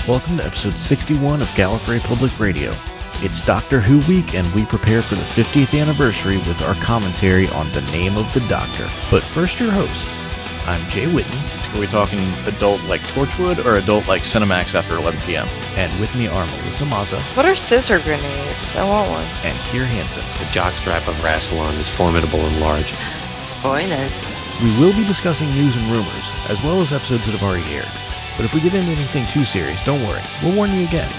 Welcome to episode 61 of Gallifrey Public Radio. It's Doctor Who week, and we prepare for the 50th anniversary with our commentary on The Name of the Doctor. But first, your hosts. I'm Jay Whitten. Are we talking adult like Torchwood or adult like Cinemax after 11 p.m.? And with me are Melissa Mazza. What are scissor grenades? I want one. And Keir Hansen. The jockstrap of Rassilon is formidable and large. Spoilers. We will be discussing news and rumors, as well as episodes that have already aired. But if we get into anything too serious, don't worry. We'll warn you again.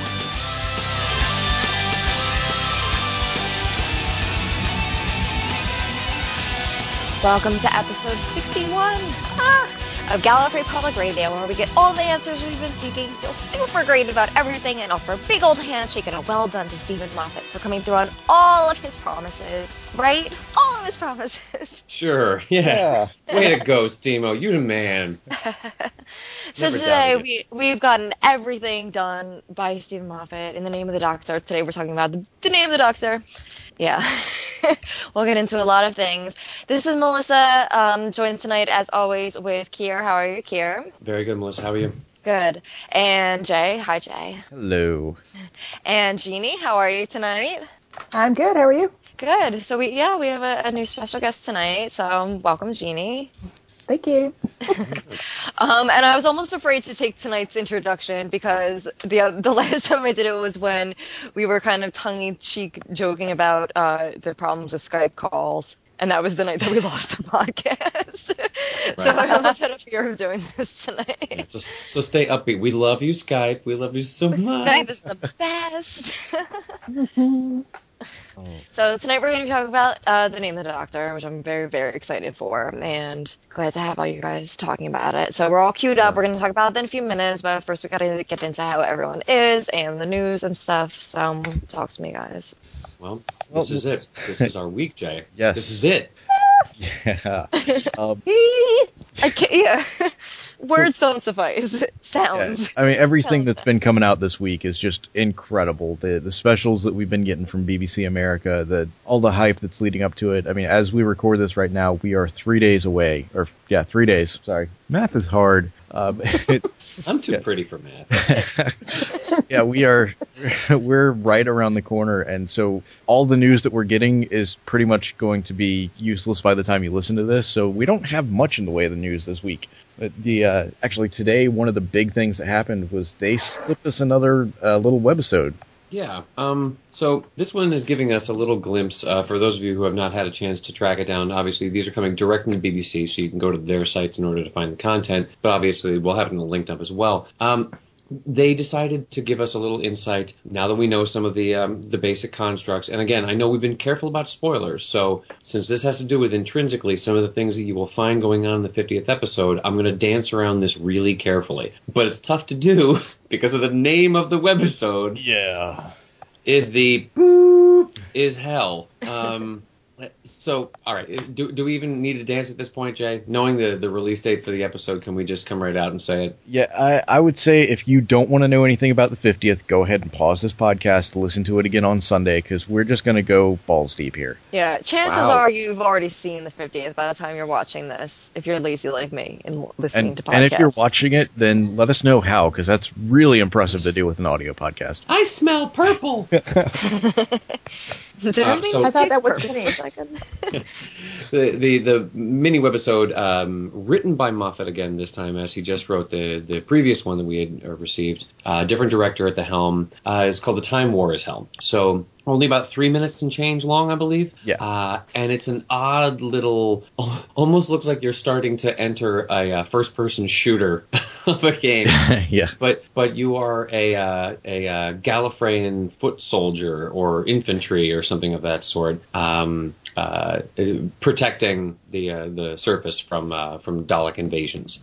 Welcome to episode 61 of Gallifrey Public Radio, where we get all the answers we've been seeking, feel super great about everything, and offer a big old handshake and a well done to Stephen Moffat for coming through on all of his promises. Right? All of his promises. Sure, yeah. Way to go, Steamo. You the man. So today we've gotten everything done by Stephen Moffat in The Name of the Doctor. Today we're talking about the Name of the Doctor. Yeah. We'll get into a lot of things. This is Melissa, joined tonight, as always, with Keir. How are you, Keir? Very good, Melissa. How are you? Good. And Jay. Hi, Jay. Hello. And Jeannie. How are you tonight? I'm good. How are you? Good. So we have a new special guest tonight. So welcome, Jeannie. Thank you. And I was almost afraid to take tonight's introduction because the last time I did it was when we were kind of tongue-in-cheek joking about the problems with Skype calls, and that was the night that we lost the podcast. Right. So I almost had a fear of doing this tonight. Yeah, so stay upbeat. We love you, Skype. We love you so much. Skype is the best. So tonight we're going to be talking about The Name of the Doctor, which I'm very, very excited for, and glad to have all you guys talking about it. So we're all queued up. We're going to talk about it in a few minutes, but first we got to get into how everyone is and the news and stuff. So talk to me, guys. Well, this is it. This is our week, Jay. Yes. This is it. Yeah. I can't, yeah. Words don't suffice. Sounds. Yeah. I mean, everything Sounds that's been coming out this week is just incredible. The specials that we've been getting from BBC America, all the hype that's leading up to it. I mean, as we record this right now, we are 3 days away. 3 days. Sorry. Math is hard. I'm too pretty for math. Yeah, we're right around the corner, and so all the news that we're getting is pretty much going to be useless by the time you listen to this, so we don't have much in the way of the news this week. Actually today, one of the big things that happened was they slipped us another little webisode. Yeah. So this one is giving us a little glimpse, for those of you who have not had a chance to track it down. Obviously, these are coming direct from the BBC, so you can go to their sites in order to find the content, but obviously we'll have them linked up as well. They decided to give us a little insight now that we know some of the basic constructs. And again, I know we've been careful about spoilers, so since this has to do with intrinsically some of the things that you will find going on in the 50th episode, I'm going to dance around this really carefully. But it's tough to do because of the name of the webisode. Yeah. Is the boop is hell. So, all right, do we even need to dance at this point, Jay? Knowing the release date for the episode, can we just come right out and say it? Yeah, I would say if you don't want to know anything about the 50th, go ahead and pause this podcast to listen to it again on Sunday, because we're just going to go balls deep here. Yeah, chances are you've already seen the 50th by the time you're watching this, if you're lazy like me and listening to podcasts. And if you're watching it, then let us know how, because that's really impressive to do with an audio podcast. I smell purple! I thought that was funny. The mini webisode, written by Moffat again this time, as he just wrote the previous one that we had received. Different director at the helm. Is called The Time War is Hell. So only about 3 minutes and change long, I believe. Yeah. And it's an odd little, almost looks like you're starting to enter a first-person shooter of a game. Yeah. But you are a Gallifreyan foot soldier or infantry or something of that sort, protecting the surface from Dalek invasions.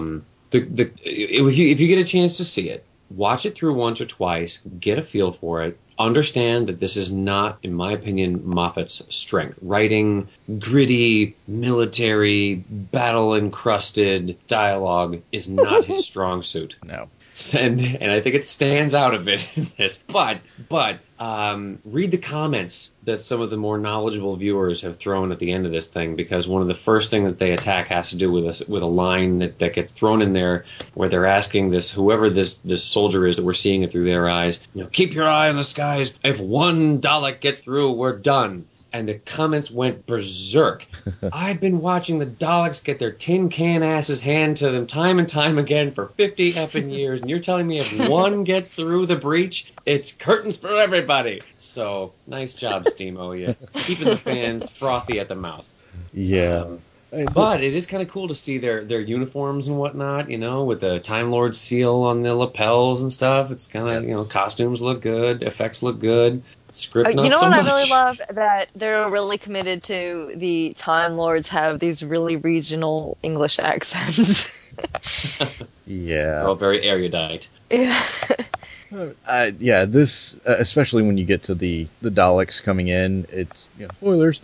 If you get a chance to see it, watch it through once or twice, get a feel for it. Understand that this is not, in my opinion, Moffat's strength. Writing gritty, military, battle-encrusted dialogue is not his strong suit. No. And I think it stands out a bit in this. But read the comments that some of the more knowledgeable viewers have thrown at the end of this thing, because one of the first things that they attack has to do with a line that gets thrown in there where they're asking whoever this soldier is that we're seeing it through their eyes, keep your eye on the skies. If one Dalek gets through, we're done. And the comments went berserk. I've been watching the Daleks get their tin can asses handed to them time and time again for 50 effing years, and you're telling me if one gets through the breach, it's curtains for everybody. So, nice job, Steamo. You keeping the fans frothy at the mouth. Yeah. But it is kind of cool to see their uniforms and whatnot, with the Time Lord seal on the lapels and stuff. It's kind of, costumes look good, effects look good. Script not you know so what much. I really love? That they're really committed to the Time Lords have these really regional English accents. Yeah. They're all very erudite. Yeah. This especially when you get to the Daleks coming in, it's spoilers.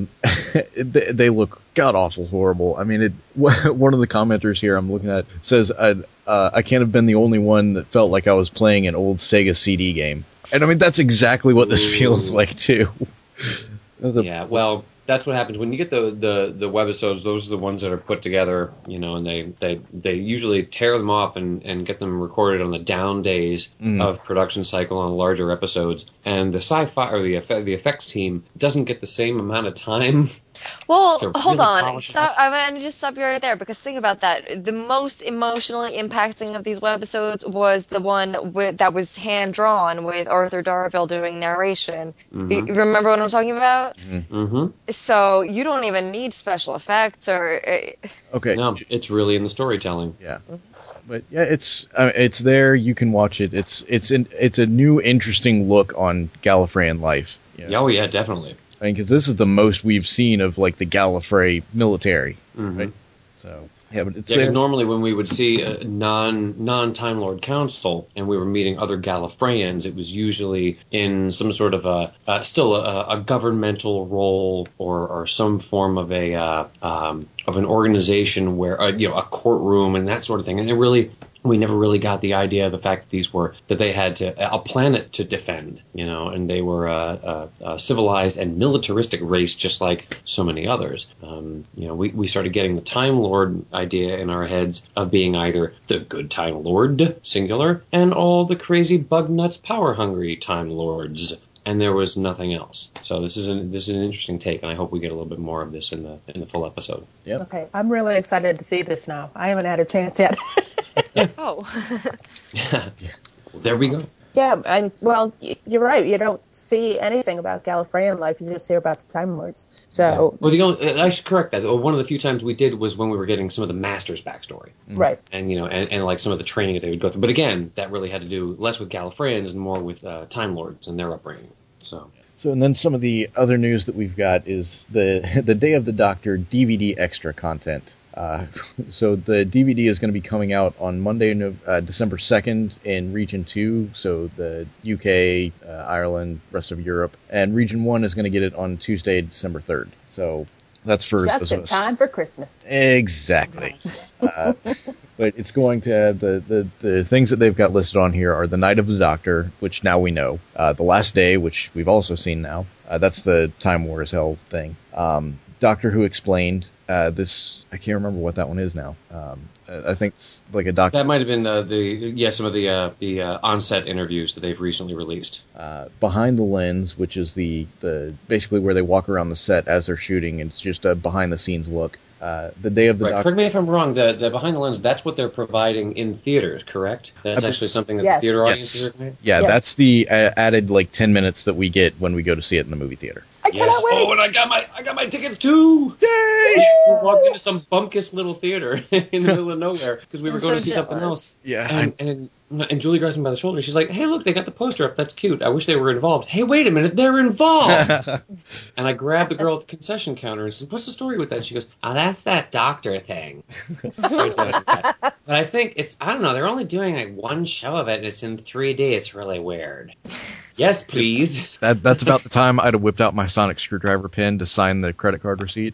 They look god awful horrible. I mean, one of the commenters here I'm looking at says, "I can't have been the only one that felt like I was playing an old Sega CD game." And I mean, that's exactly what this feels like too. Yeah, well, that's what happens when you get the webisodes. Those are the ones that are put together, and they usually tear them off and get them recorded on the down days of production cycle on larger episodes. And the sci-fi or the effects team doesn't get the same amount of time. Well, to hold really on. polish it Stop, up. I'm going to just stop you right there, because think about that. The most emotionally impacting of these webisodes was the one that was hand-drawn with Arthur Darvill doing narration. You remember what I'm talking about? Mm-hmm. So you don't even need special effects or... Okay. No, it's really in the storytelling. Yeah. But yeah, it's there. You can watch it. It's a new, interesting look on Gallifreyan life. Oh yeah, definitely. I mean, because this is the most we've seen of like the Gallifrey military, right? So yeah, but it's because there. normally when we would see a non Time Lord Council and we were meeting other Gallifreyans, it was usually in some sort of a governmental role or some form of an organization where a courtroom and that sort of thing, and we never really got the idea of the fact that they had a planet to defend, and they were a civilized and militaristic race just like so many others. We started getting the Time Lord idea in our heads of being either the good Time Lord, singular, and all the crazy bug nuts power hungry Time Lords. And there was nothing else. So this is an interesting take, and I hope we get a little bit more of this in the full episode. Yep. Okay, I'm really excited to see this now. I haven't had a chance yet. Oh. There we go. Yeah, you're right. You don't see anything about Gallifreyan life. You just hear about the Time Lords. So, Well, I should correct that. One of the few times we did was when we were getting some of the Masters' backstory. right. And and like some of the training that they would go through. But again, that really had to do less with Gallifreyans and more with Time Lords and their upbringing. So And then some of the other news that we've got is the Day of the Doctor DVD extra content. So the DVD is going to be coming out on Monday, December 2nd in Region 2, so the UK, Ireland, rest of Europe, and Region 1 is going to get it on Tuesday, December 3rd. So that's for Just those in of us. time for Christmas. Exactly. But it's going to have the things that they've got listed on here are the Night of the Doctor, which now we know, the Last Day, which we've also seen now. That's the Time War as Hell thing. Doctor Who Explained. This I can't remember what that one is now. I think it's like a doctor. that might have been some of the on-set interviews that they've recently released. Behind the Lens, which is the basically where they walk around the set as they're shooting. And it's just a behind the scenes look. The Day of the Doctor. Correct me if I'm wrong. The Behind the Lens, that's what they're providing in theaters, correct? That's actually something that Yes. the theater audience Yes. is looking at? Yeah, Yes. that's the added like 10 minutes that we get when we go to see it in the movie theater. I cannot Yes. wait. Oh, and I got my tickets too. Yay! We walked into some bumpkiss little theater in the middle of nowhere because we were I'm going so to see something jealous. else. Yeah, And Julie grabs me by the shoulder. She's like, "Hey, look, they got the poster up. That's cute. I wish they were involved." Hey, wait a minute, they're involved. And I grabbed the girl at the concession counter and said, "What's the story with that?" She goes, "Oh, that's that doctor thing." They're doing that. But I think I don't know. They're only doing like one show of it, and it's in 3D. It's really weird. Yes, please. That's about the time I'd have whipped out my sonic screwdriver pin to sign the credit card receipt.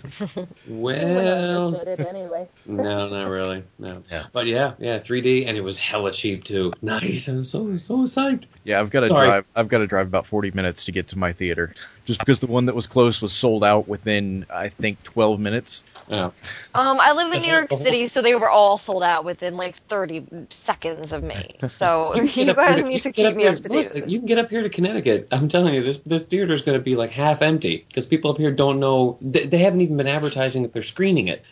Well, It anyway. no, not really. No. Yeah. But yeah, 3D, and it was hella cheap too. Nice. I'm so psyched. Yeah, I've got to drive about 40 minutes to get to my theater, just because the one that was close was sold out within, I think, 12 minutes. Yeah. I live in New York City, so they were all sold out within like 30 seconds of me. So you guys need to keep me up to date. Listen, you can get up here to Connecticut. I'm telling you, this theater is going to be like half empty because people up here don't know. They haven't even been advertising that they're screening it.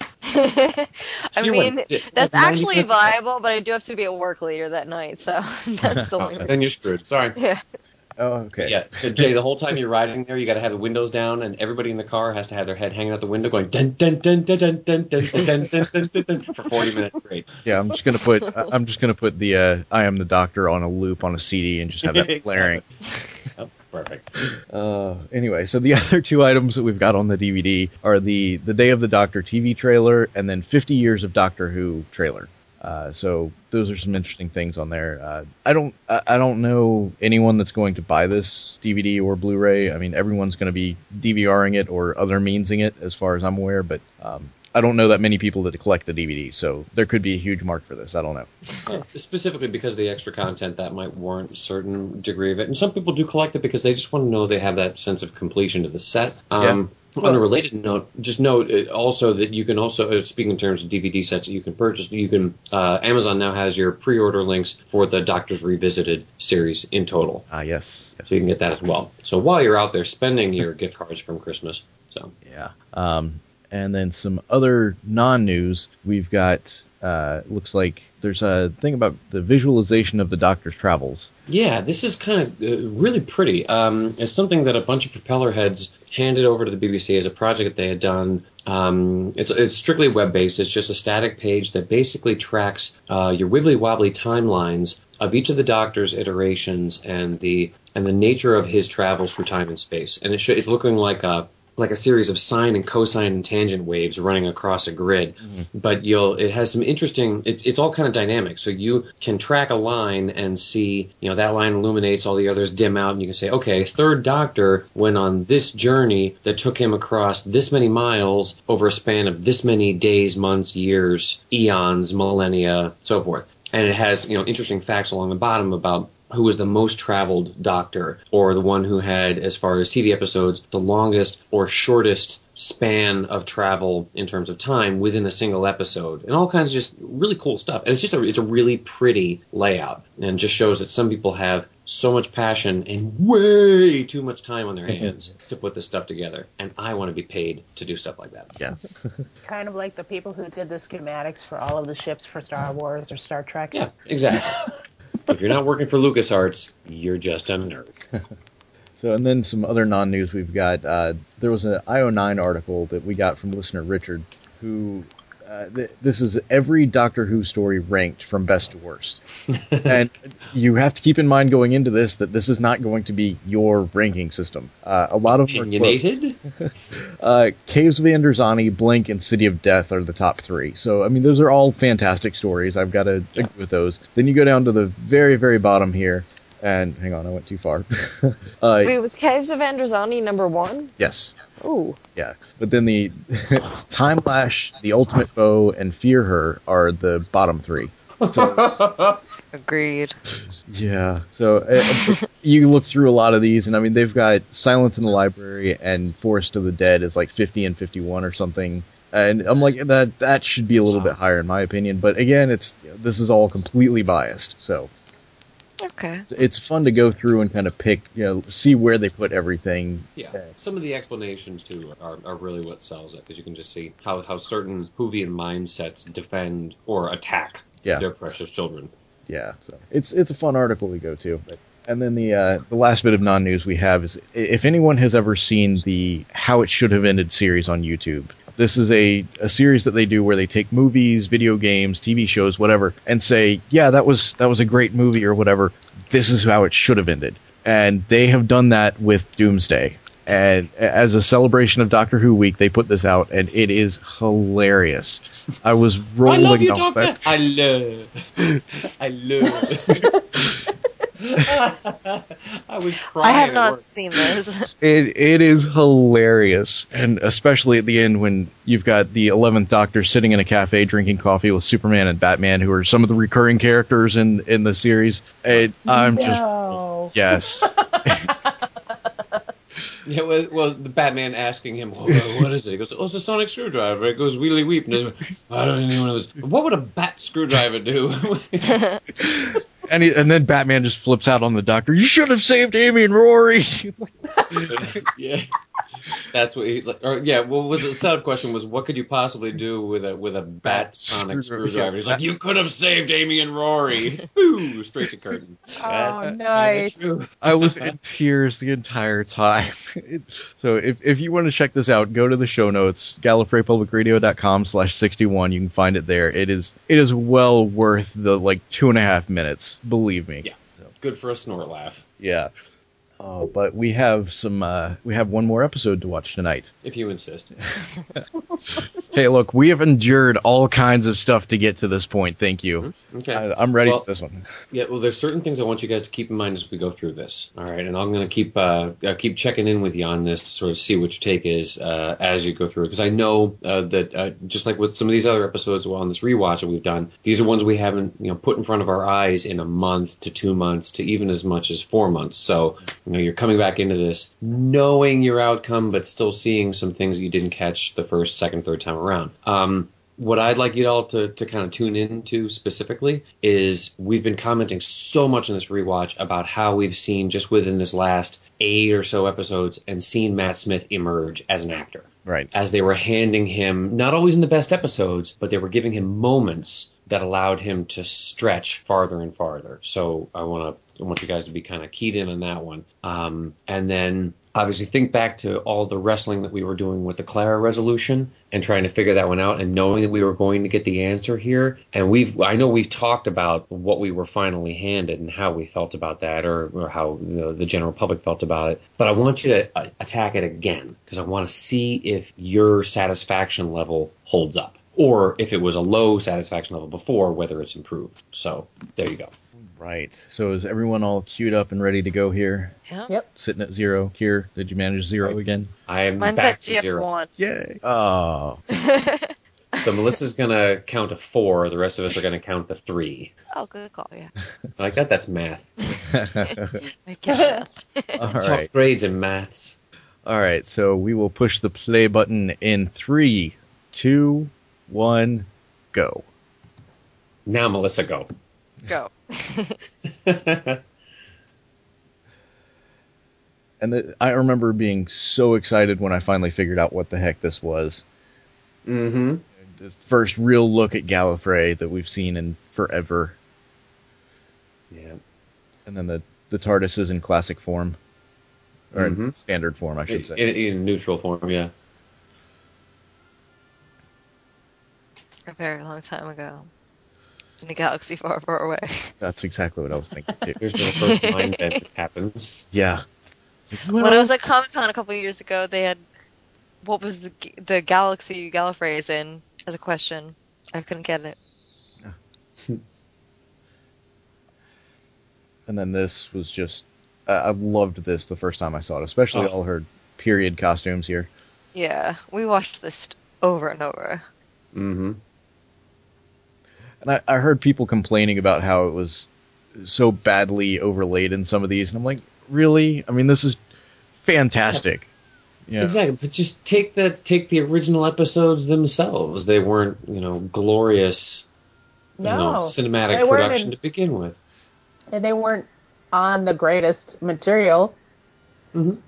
I mean, that's actually viable, but I do have to be at work later that night, so that's the only reason. Then you're screwed. Sorry. Yeah. Oh, okay. Yeah, Jay, the whole time you're riding there, you got to have the windows down, and everybody in the car has to have their head hanging out the window, going dun dun dun dun dun dun dun dun dun dun dun dun for 40 minutes straight. Yeah, I'm just gonna put the I Am the Doctor on a loop on a CD and just have that blaring. Oh, perfect. Anyway, so the other two items that we've got on the DVD are the Day of the Doctor TV trailer and then 50 Years of Doctor Who trailer. So those are some interesting things on there. I don't know anyone that's going to buy this DVD or Blu-ray. I mean, everyone's going to be DVRing it or other meansing it, as far as I'm aware. But I don't know that many people that collect the DVD, so there could be a huge mark for this. I don't know. Well, specifically because of the extra content, that might warrant a certain degree of it. And some people do collect it because they just want to know they have that sense of completion to the set. On a related note, just note also that you can also, speaking in terms of DVD sets that you can purchase, Amazon now has your pre-order links for the Doctors Revisited series in total. Yes. So you can get that as well. So while you're out there spending your gift cards from Christmas. So yeah. And then some other non-news, we've got, looks like there's a thing about the visualization of the Doctor's travels. Yeah, this is kind of really pretty. It's something that a bunch of propeller heads handed over to the BBC as a project that they had done. It's strictly web-based. It's just a static page that basically tracks your wibbly-wobbly timelines of each of the Doctor's iterations and the nature of his travels through time and space. And it's looking like a series of sine and cosine and tangent waves running across a grid. Mm-hmm. But it has some interesting, it's all kind of dynamic. So you can track a line and see, that line illuminates, all the others dim out, and you can say, okay, third Doctor went on this journey that took him across this many miles over a span of this many days, months, years, eons, millennia, so forth. And it has, interesting facts along the bottom about who was the most traveled Doctor, or the one who had, as far as TV episodes, the longest or shortest span of travel in terms of time within a single episode, and all kinds of just really cool stuff. And it's a really pretty layout, and just shows that some people have so much passion and way too much time on their hands to put this stuff together. And I want to be paid to do stuff like that. Yeah. Kind of like the people who did the schematics for all of the ships for Star Wars or Star Trek. Yeah, exactly. If you're not working for LucasArts, you're just a nerd. So, and then some other non-news we've got. There was an IO9 article that we got from listener Richard, who this is every Doctor Who story ranked from best to worst. And you have to keep in mind going into this that this is not going to be your ranking system. A lot of them are close. Caves of Androzani, Blink, and City of Death are the top three. So, I mean, those are all fantastic stories. I've got to agree with those. Then you go down to the very, very bottom here. And hang on, I went too far. Wait, was Caves of Androzani number one? Yes. Ooh. Yeah. But then the Time Lash, The Ultimate Foe, and Fear Her are the bottom three. So, agreed. Yeah. So you look through a lot of these, and I mean, they've got Silence in the Library and Forest of the Dead is like 50 and 51 or something. And I'm like, that should be a little bit higher in my opinion. But again, this is all completely biased. So. Okay. It's fun to go through and kind of pick, see where they put everything. Yeah. Some of the explanations, too, are really what sells it, because you can just see how certain Whovian mindsets defend or attack their precious children. Yeah. So it's a fun article to go to. And then the last bit of non-news we have is, if anyone has ever seen the How It Should Have Ended series on YouTube, this is a series that they do where they take movies, video games, TV shows, whatever, and say, yeah, that was a great movie or whatever. This is how it should have ended. And they have done that with Doomsday. And as a celebration of Doctor Who Week, they put this out, and it is hilarious. I was rolling. I love you, Doctor. I love. I was crying. I have at not work. seen this. It is hilarious, and especially at the end when you've got the 11th Doctor sitting in a cafe drinking coffee with Superman and Batman, who are some of the recurring characters in the series. I'm No. just yes. Yeah, well, the Batman asking him, what is it? He goes, oh, it's a sonic screwdriver. It goes wheelie weep. And I don't know one of those. What would a bat screwdriver do? And then Batman just flips out on the Doctor. You should have saved Amy and Rory. Yeah, that's what he's like. Or yeah, well, was the sub question was, what could you possibly do with a bat sonic screwdriver? He's like, you could have saved Amy and Rory. Boo! Straight to curtain. That's nice. true. I was in tears the entire time. So if you want to check this out, go to the show notes, GallifreyPublicRadio.com/61. You can find it there. It is well worth the 2.5 minutes. Believe me. Yeah. Good for a snort laugh. Yeah. But we have one more episode to watch tonight. If you insist. Okay, look, we have endured all kinds of stuff to get to this point. Thank you. Okay. I'm ready for this one. Yeah, well, there's certain things I want you guys to keep in mind as we go through this. All right, and I'm going to keep checking in with you on this to sort of see what your take is as you go through it, because I know that just like with some of these other episodes on this rewatch that we've done, these are ones we haven't put in front of our eyes in a month to 2 months to even as much as 4 months. So you're coming back into this knowing your outcome, but still seeing some things that you didn't catch the first, second, third time around. What I'd like you all to kind of tune into specifically is we've been commenting so much in this rewatch about how we've seen just within this last 8 or so episodes and seen Matt Smith emerge as an actor. Right. As they were handing him, not always in the best episodes, but they were giving him moments that allowed him to stretch farther and farther. So I want you guys to be kind of keyed in on that one. And then obviously think back to all the wrestling that we were doing with the Clara resolution and trying to figure that one out and knowing that we were going to get the answer here. And I know we've talked about what we were finally handed and how we felt about that, or how the general public felt about it. But I want you to attack it again, because I want to see if your satisfaction level holds up, or if it was a low satisfaction level before, whether it's improved. So there you go. Right. So is everyone all queued up and ready to go here? Yeah. Yep. Sitting at 0. Kier, did you manage 0 again? I am Mine's back at to 0. TF1. Yay. Oh. So Melissa's going to count to 4. The rest of us are going to count to 3. Oh, good call, yeah. I like that. That's math. I guess. All Top right. grades in maths. All right. So we will push the play button in 3, 2, 1, go. Now, Melissa, go. Go. And I remember being so excited when I finally figured out what the heck this was. Mm-hmm. The first real look at Gallifrey that we've seen in forever. Yeah. And then the TARDIS is in classic form. Or in standard form, I should say. In neutral form, yeah. A very long time ago. In a galaxy far, far away. That's exactly what I was thinking, too. Here's the first mind bend that happens. Yeah. When I was at Comic-Con a couple of years ago, they had, what was the galaxy Gallifrey is in, as a question. I couldn't get it. And then this was just... I loved this the first time I saw it, especially all her period costumes here. Yeah, we watched this over and over. Mm-hmm. And I heard people complaining about how it was so badly overlaid in some of these, and I'm like, really? I mean, this is fantastic. Yeah. Exactly, but just take the original episodes themselves. They weren't, glorious, cinematic production to begin with. And they weren't on the greatest material. Mm-hmm.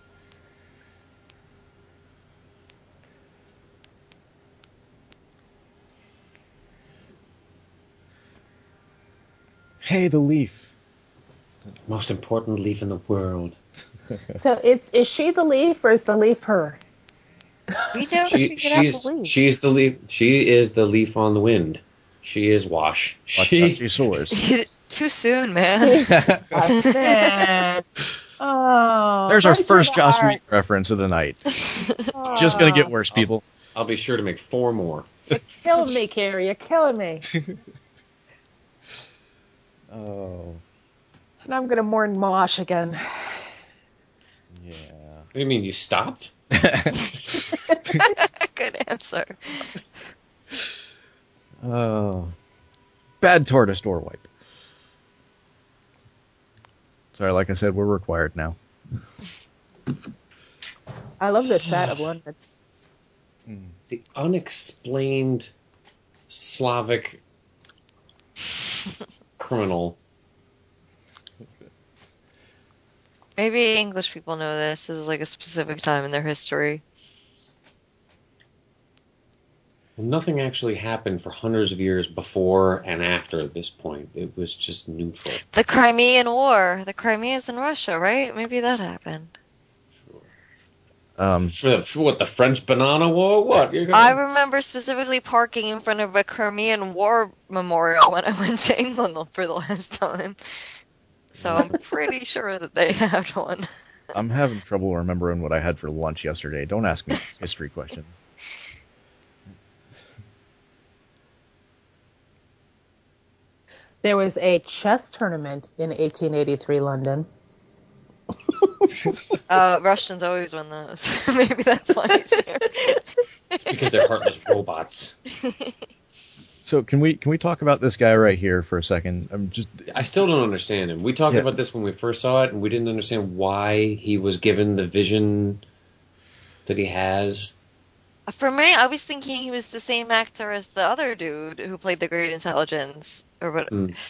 Hey, the leaf. Most important leaf in the world. So is she the leaf or is the leaf her? We never figured out the leaf. She's the leaf. She is the leaf on the wind. She is Wash. Watch out, she soars. Too soon, man. Man. Oh, There's our right to first the Joss heart. Whedon reference of the night. Just gonna get worse, people. I'll be sure to make 4 more. You killed me, Carrie. You're killing me. Oh. And I'm going to mourn Mosh again. Yeah. What do you mean, you stopped? Good answer. Oh. Bad tortoise door wipe. Sorry, like I said, we're required now. I love this set of London. The unexplained Slavic criminal. Maybe English people know this. This is like a specific time in their history. Nothing actually happened for hundreds of years before and after this point. It was just neutral. The Crimean War. The Crimea's in Russia, right? Maybe that happened. For what, the French Banana War? What? I remember specifically parking in front of a Crimean War memorial when I went to England for the last time. So I'm pretty sure that they had one. I'm having trouble remembering what I had for lunch yesterday. Don't ask me history questions. There was a chess tournament in 1883 London. Russians always win those. Maybe that's why he's here. It's because they're heartless robots. So can we talk about this guy right here for a second? I still don't understand him. We talked about this when we first saw it, and we didn't understand why he was given the vision that he has. For me, I was thinking he was the same actor as the other dude who played the Great Intelligence, or what.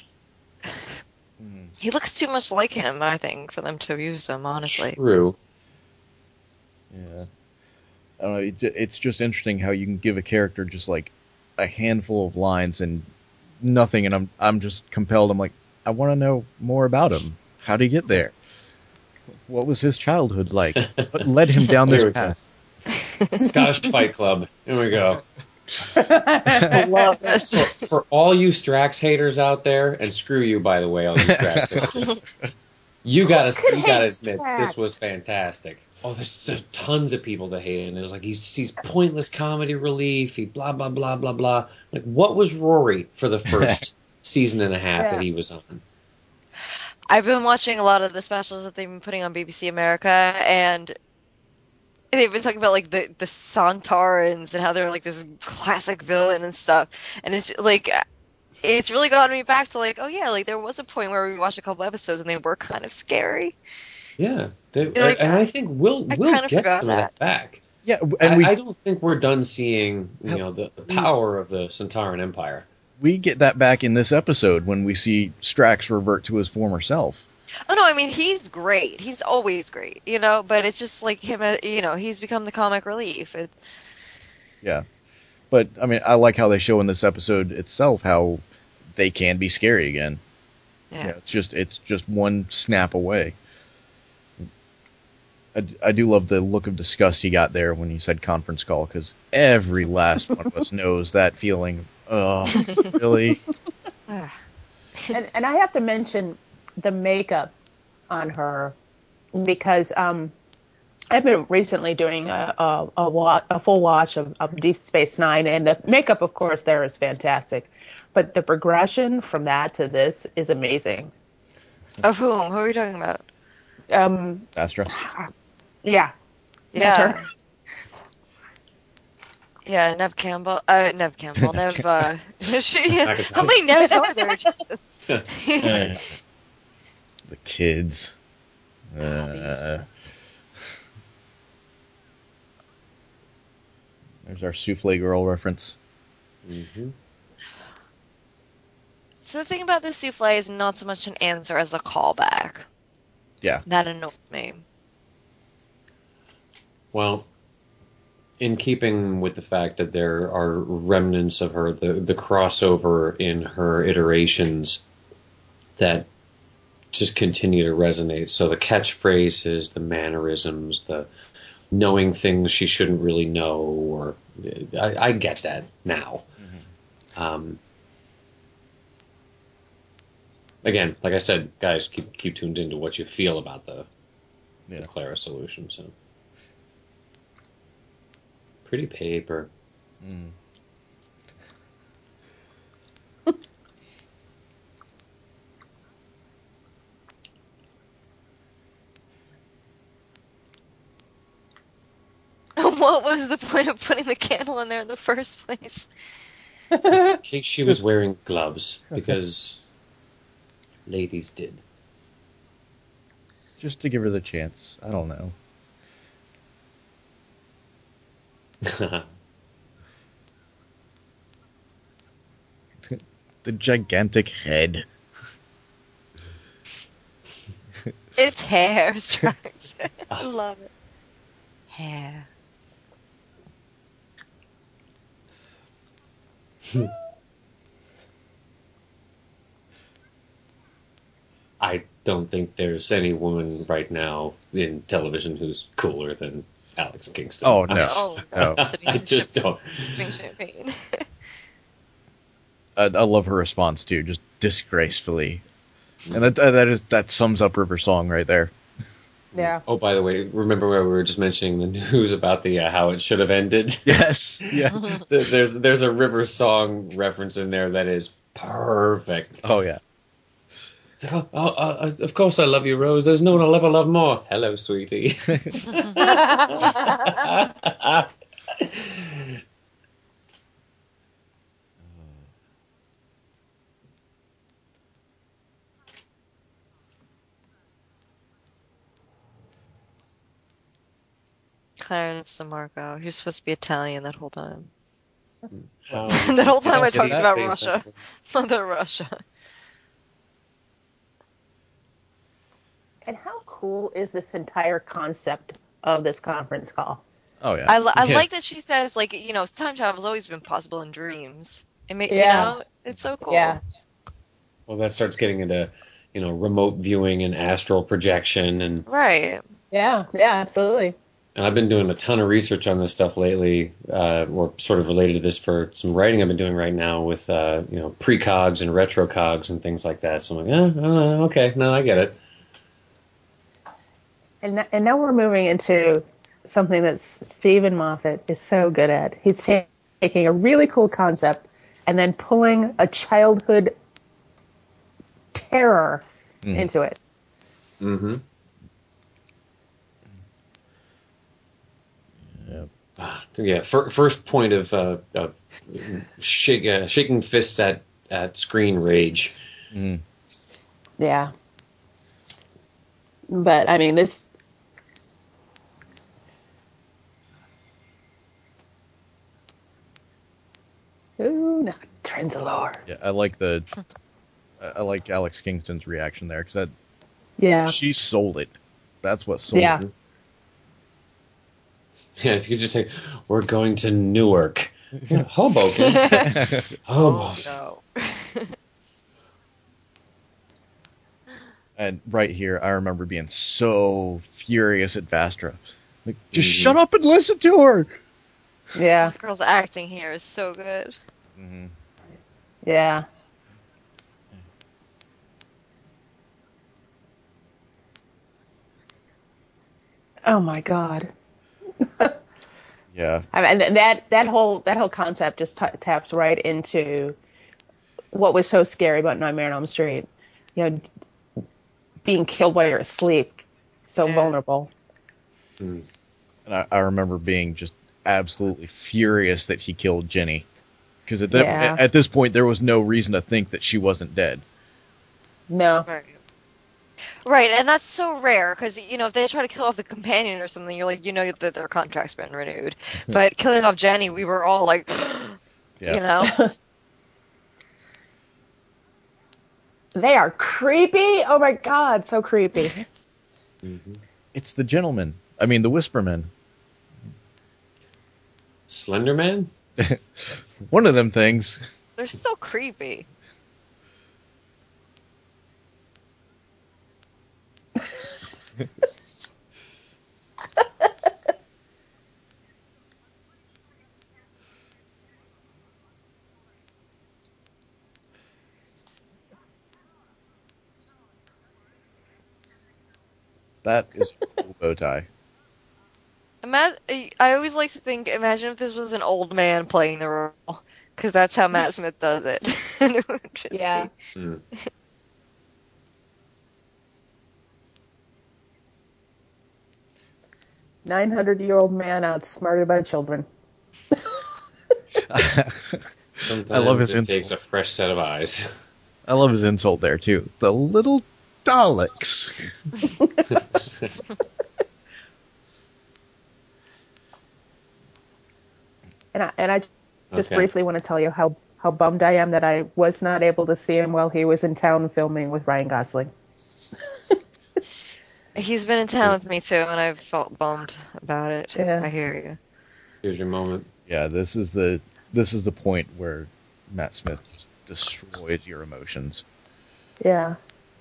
He looks too much like him, I think, for them to have used him. Honestly, True. Yeah. I don't know. It's just interesting how you can give a character just like a handful of lines and nothing, and I'm just compelled. I'm like, I want to know more about him. How did he get there? What was his childhood like? What led him down this path? Scottish Fight Club. Here we go. I love this. For all you Strax haters out there, and screw you, by the way, all you Strax haters. You gotta admit, this was fantastic. Oh, there's just tons of people that hate it, and it was like he's pointless comedy relief. He blah blah blah blah blah. Like, what was Rory for the first season and a half that he was on? I've been watching a lot of the specials that they've been putting on BBC America, and they've been talking about like the Santarans and how they're like this classic villain and stuff. And it's like it's really gotten me back to like, oh yeah, like there was a point where we watched a couple episodes and they were kind of scary. Yeah, and I think we'll get some of that back. Yeah, and I don't think we're done seeing the power of the Santaran Empire. We get that back in this episode when we see Strax revert to his former self. Oh no, I mean he's great. He's always great, but it's just like him, he's become the comic relief. Yeah. But I mean, I like how they show in this episode itself how they can be scary again. Yeah. It's just one snap away. I do love the look of disgust he got there when he said conference call, because every last one of us knows that feeling. Oh, really? And I have to mention the makeup on her, because I've been recently doing a full watch of Deep Space Nine, and the makeup, of course, there is fantastic, but the progression from that to this is amazing. Of whom? Who are we talking about? Astra. Yeah. Yeah. That's her. Yeah, Nev Campbell. Nev Campbell. Nev. How many Nevs are there? Jesus. The kids. There's our Souffle Girl reference. Mm-hmm. So the thing about this souffle is not so much an answer as a callback. Yeah. That annoys me. Well, in keeping with the fact that there are remnants of her, the crossover in her iterations that just continue to resonate. So the catchphrases, the mannerisms, the knowing things she shouldn't really know, or I get that now. Mm-hmm. Again, like I said, guys, keep tuned into what you feel about the Clara solution. So pretty paper. Mm. what was the point of putting the candle in there in the first place? In case she was wearing gloves, because ladies did. Just to give her the chance. I don't know. The gigantic head. It's hair, Strax. I love it. Hair. I don't think there's any woman right now in television who's cooler than Alex Kingston. Oh, no. Oh, No. I just don't. Sipping champagne. I love her response too, just disgracefully. And that sums up River Song right there. Yeah. Oh, by the way, remember where we were just mentioning the news about the how it should have ended? Yes, yes. There's a River Song reference in there that is perfect. Oh yeah. It's like, of course I love you, Rose. There's no one I'll ever love more. Hello, sweetie. Clarence DeMarco. He was supposed to be Italian that whole time. Wow. That whole time I Get talked that? about Russia. Mother Russia. And how cool is this entire concept of this conference call? Oh yeah. I Yeah. like that she says, like, time travel's always been possible in dreams. Yeah. It's so cool. Yeah. Well, that starts getting into, remote viewing and astral projection, and Right. Yeah. Yeah. Absolutely. I've been doing a ton of research on this stuff lately, or sort of related to this for some writing I've been doing right now with, precogs and retrocogs and things like that. So I'm like, okay, no, I get it. And now we're moving into something that Stephen Moffat is so good at. He's taking a really cool concept and then pulling a childhood terror into it. Mm-hmm. Yeah. First point of shaking fists at screen rage. Mm. Yeah. But I mean, this. Ooh, no, Trenzalore. Yeah, I like Alex Kingston's reaction there because Yeah. she sold it. That's what sold Yeah. it. Yeah, if you could just say, we're going to Newark. Yeah, Hoboken. Oh, Hoboken. no. And right here, I remember being so furious at Vastra. Like, just Mhm. shut up and listen to her. Yeah. This girl's acting here is so good. Mm-hmm. Yeah. Oh my God. Yeah. I mean, that whole concept just taps right into what was so scary about Nightmare on Elm Street. You know, being killed while you're asleep, so Yeah. vulnerable. And I remember being just absolutely furious that he killed Jenny. Because Yeah. at this point, there was no reason to think that she wasn't dead. No. Right. Right, and that's so rare because if they try to kill off the companion or something, you're like, that their contract's been renewed. But killing off Jenny, we were all like, Yeah. They are creepy. Oh my God, so creepy. Mhm. It's the gentleman. I mean, the Whisperman. Slender Man? One of them things. They're so creepy. That is a cool bow tie. I always like to think, imagine if this was an old man playing the role, because that's how Matt Smith does it. And it would just Yeah. be. Mm. 900-year-old man outsmarted by children. Sometimes I love his it insult. takes a fresh set of eyes. I love his insult there too. The little Daleks. And I just Okay. briefly want to tell you how bummed I am that I was not able to see him while he was in town filming with Ryan Gosling. He's been in town with me too, and I've felt bummed about it. Yeah. I hear you. Here's your moment. Yeah, this is the point where Matt Smith just destroys your emotions. Yeah.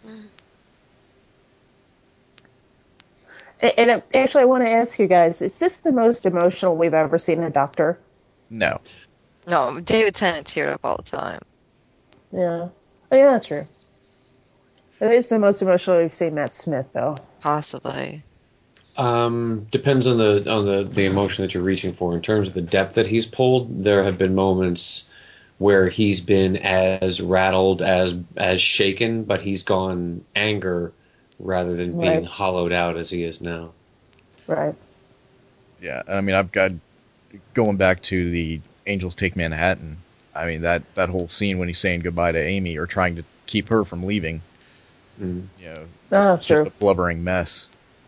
And actually, I want to ask you guys, is this the most emotional we've ever seen a Doctor? No. No, David Tennant teared up all the time. Yeah. Oh, yeah, true. It is the most emotional we've seen Matt Smith, though. Possibly. Depends on the emotion that you're reaching for. In terms of the depth that he's pulled, there have been moments where he's been as rattled, as shaken, but he's gone anger rather than being Right. hollowed out as he is now. Right. Yeah, I mean, I've got going back to the Angels Take Manhattan. I mean, that whole scene when he's saying goodbye to Amy or trying to keep her from leaving. Mm. You know, Oh, it's true. just a blubbering mess.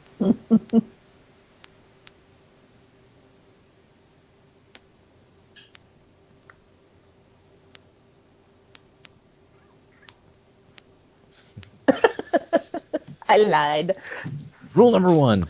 I lied. Rule number 1.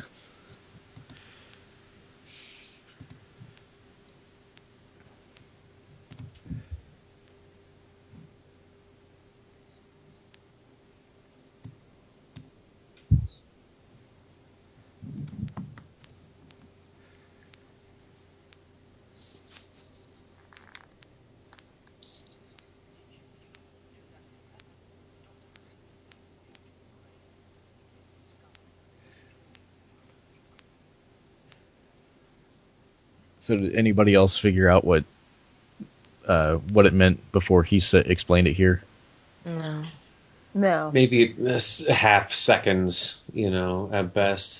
So did anybody else figure out what it meant before he explained it here? No. No. Maybe half seconds, at best.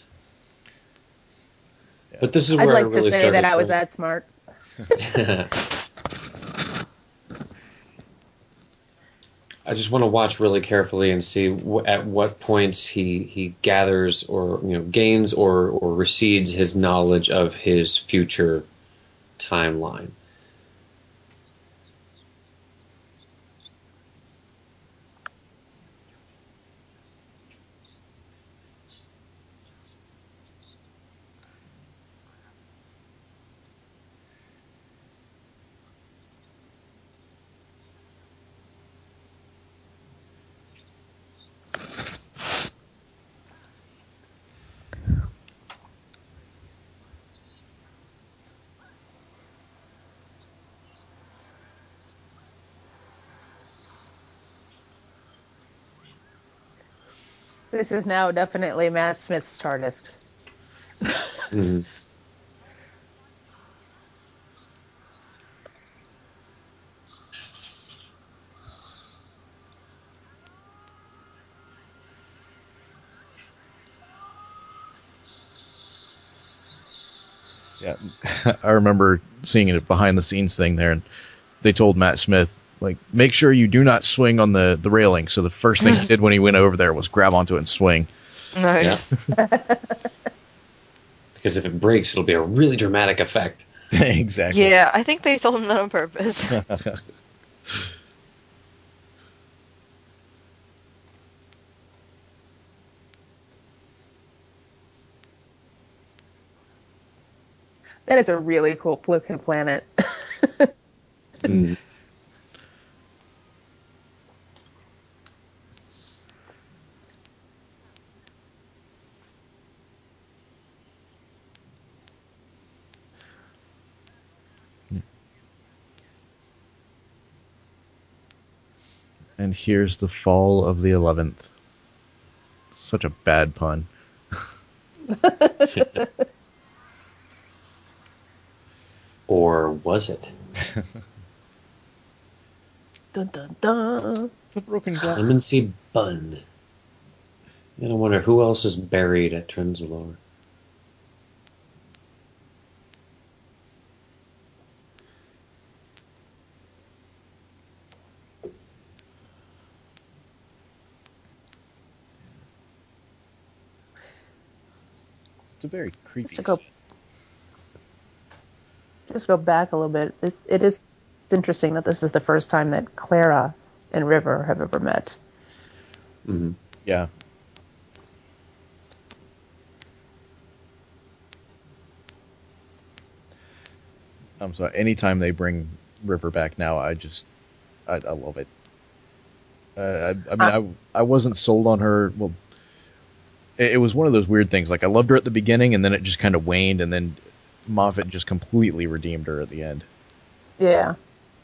Yeah. But this is I'd where I like to really say started that I was to. that smart. I just want to watch really carefully and see at what points he gathers or gains or recedes his knowledge of his future timeline. This is now definitely Matt Smith's TARDIS. Mm-hmm. Yeah, I remember seeing it behind the scenes thing there, and they told Matt Smith, like, make sure you do not swing on the railing. So the first thing he did when he went over there was grab onto it and swing. Nice. Because if it breaks, it'll be a really dramatic effect. Exactly. Yeah, I think they told him that on purpose. That is a really cool looking planet. Mm. And here's the fall of the 11th. Such a bad pun. Or was it? Dun dun dun. The broken glass. Clemency Bun. And I wonder who else is buried at Trenzalore. It's a very creepy Just to go scene. just go back a little bit. It is interesting that this is the first time that Clara and River have ever met. Mm-hmm. Yeah. So anytime they bring River back now, I love it. I wasn't sold on her. Well, it was one of those weird things. Like, I loved her at the beginning, and then it just kind of waned, and then Moffat just completely redeemed her at the end. Yeah.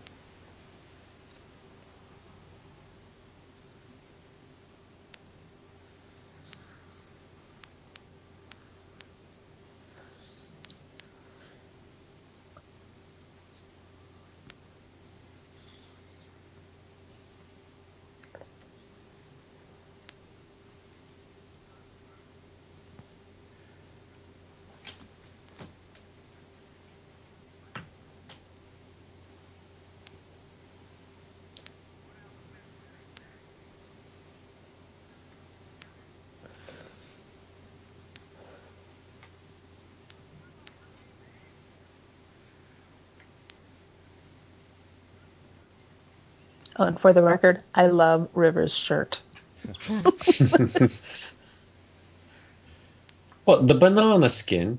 Oh, and for the record, I love River's shirt. Well, the banana skin.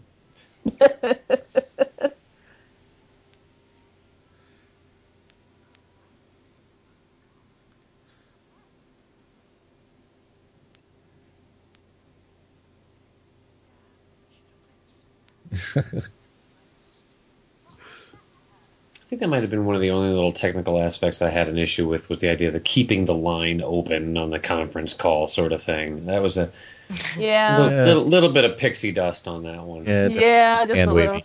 I think that might have been one of the only little technical aspects I had an issue with, was the idea of the keeping the line open on the conference call sort of thing. That was a Yeah. little bit of pixie dust on that one. Yeah, Yeah, just hand a little. wavy.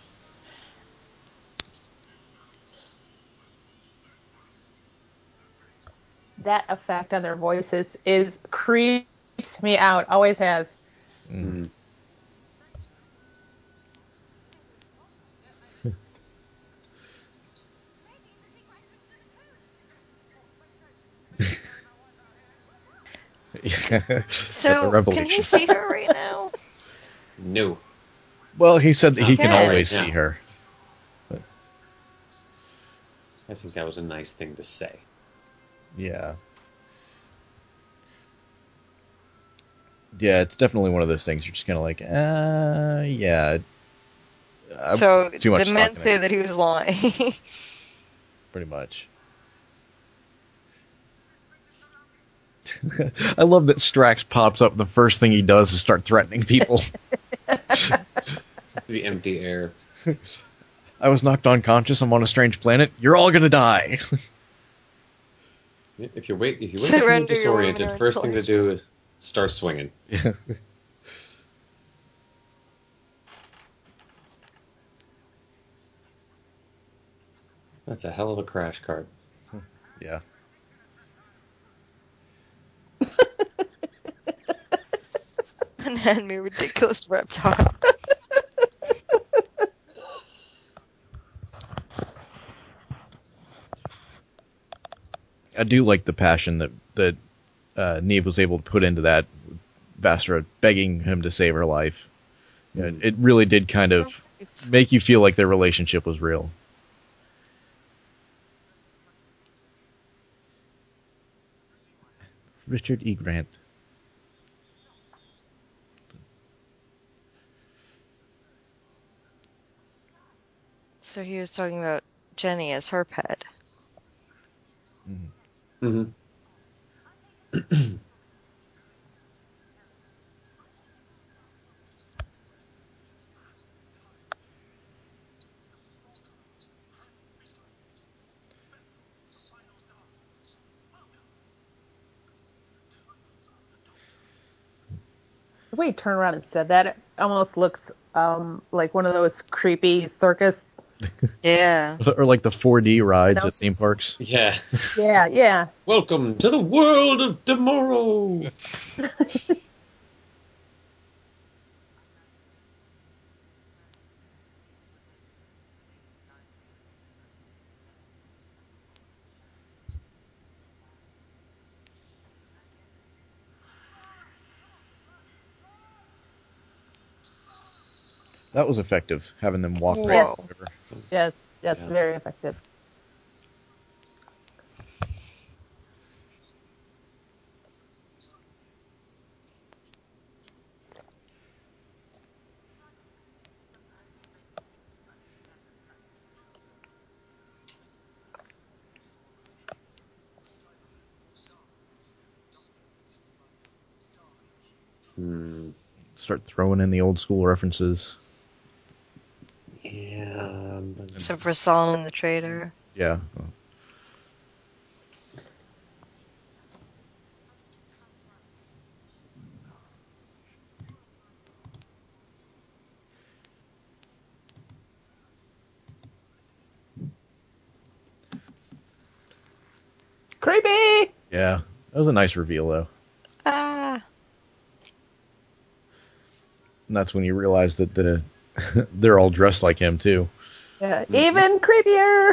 That effect on their voices is creeps me out. Always has. Mm. The So, can he revelation. see her right now? No. Well, he said that he can Okay. always Right see now. her. I think that was a nice thing to say. Yeah. Yeah, it's definitely one of those things you're just kind of like, yeah. So, Too the much stock men in say it, that he was lying. pretty much. I love that Strax pops up and the first thing he does is start threatening people. The empty air. I was knocked unconscious. I'm on a strange planet. You're all gonna die. If you wake up Surrender your disoriented, woman or first thing to do is start swinging. Yeah. That's a hell of a crash cart. Yeah. And then me ridiculous reptile. I do like the passion that Neve was able to put into that. Vastra begging him to save her life. Yeah, it really did kind of make you feel like their relationship was real. Richard E. Grant. So he was talking about Jenny as her pet. Mm-hmm. The way he turned around and said that, it almost looks like one of those creepy circus Yeah. Or like the 4D rides at theme announcers. parks. Yeah. Yeah, yeah. Welcome to the world of tomorrow. That was effective, having them walk right Yes. in the river. Yes, Yeah. very effective. Hmm. Start throwing in the old school references. Yeah. Except for Solomon the Trader. Yeah. Creepy! Yeah. That was a nice reveal, though. Ah. And that's when you realize that they're all dressed like him, too. Yeah, even creepier!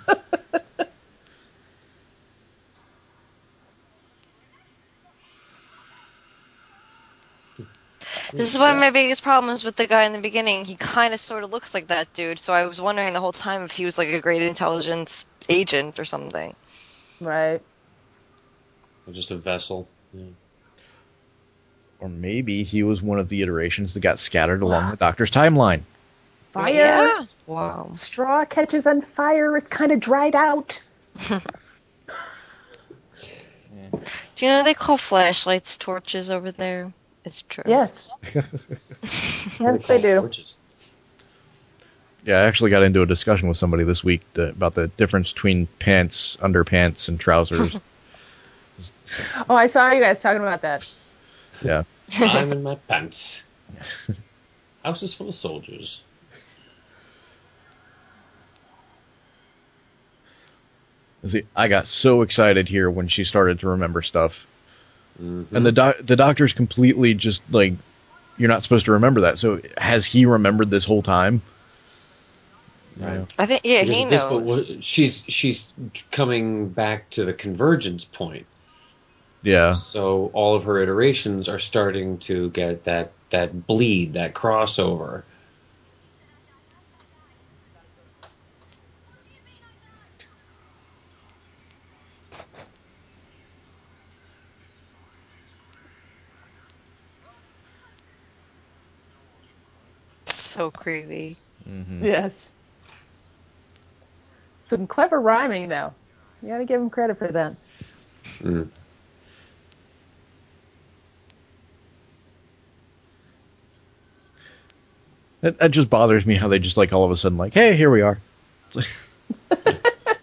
This is one of my biggest problems with the guy in the beginning. He kind of sort of looks like that dude, so I was wondering the whole time if he was like a great intelligence agent or something. Right. Just a vessel. Yeah. Or maybe he was one of the iterations that got scattered along the Doctor's timeline. Fire! Yeah. Wow. Straw catches on fire, is kind of dried out. Do you know they call flashlights torches over there? It's true. Yes. Yes, they do. Torches. Yeah, I actually got into a discussion with somebody this week about the difference between pants, underpants, and trousers. Oh, I saw you guys talking about that. Yeah. I'm in my pants. House is full of soldiers. See, I got so excited here when she started to remember stuff. Mm-hmm. And the doctor's completely just like, you're not supposed to remember that. So has he remembered this whole time? Right. I think, yeah, Because he at this knows. point, she's coming back to the convergence point. Yeah. So all of her iterations are starting to get that bleed, that crossover. So creepy. Mm-hmm. Yes. Some clever rhyming, though. You gotta give him credit for that. Mm. That just bothers me how they just like all of a sudden like, hey, here we are. It's like,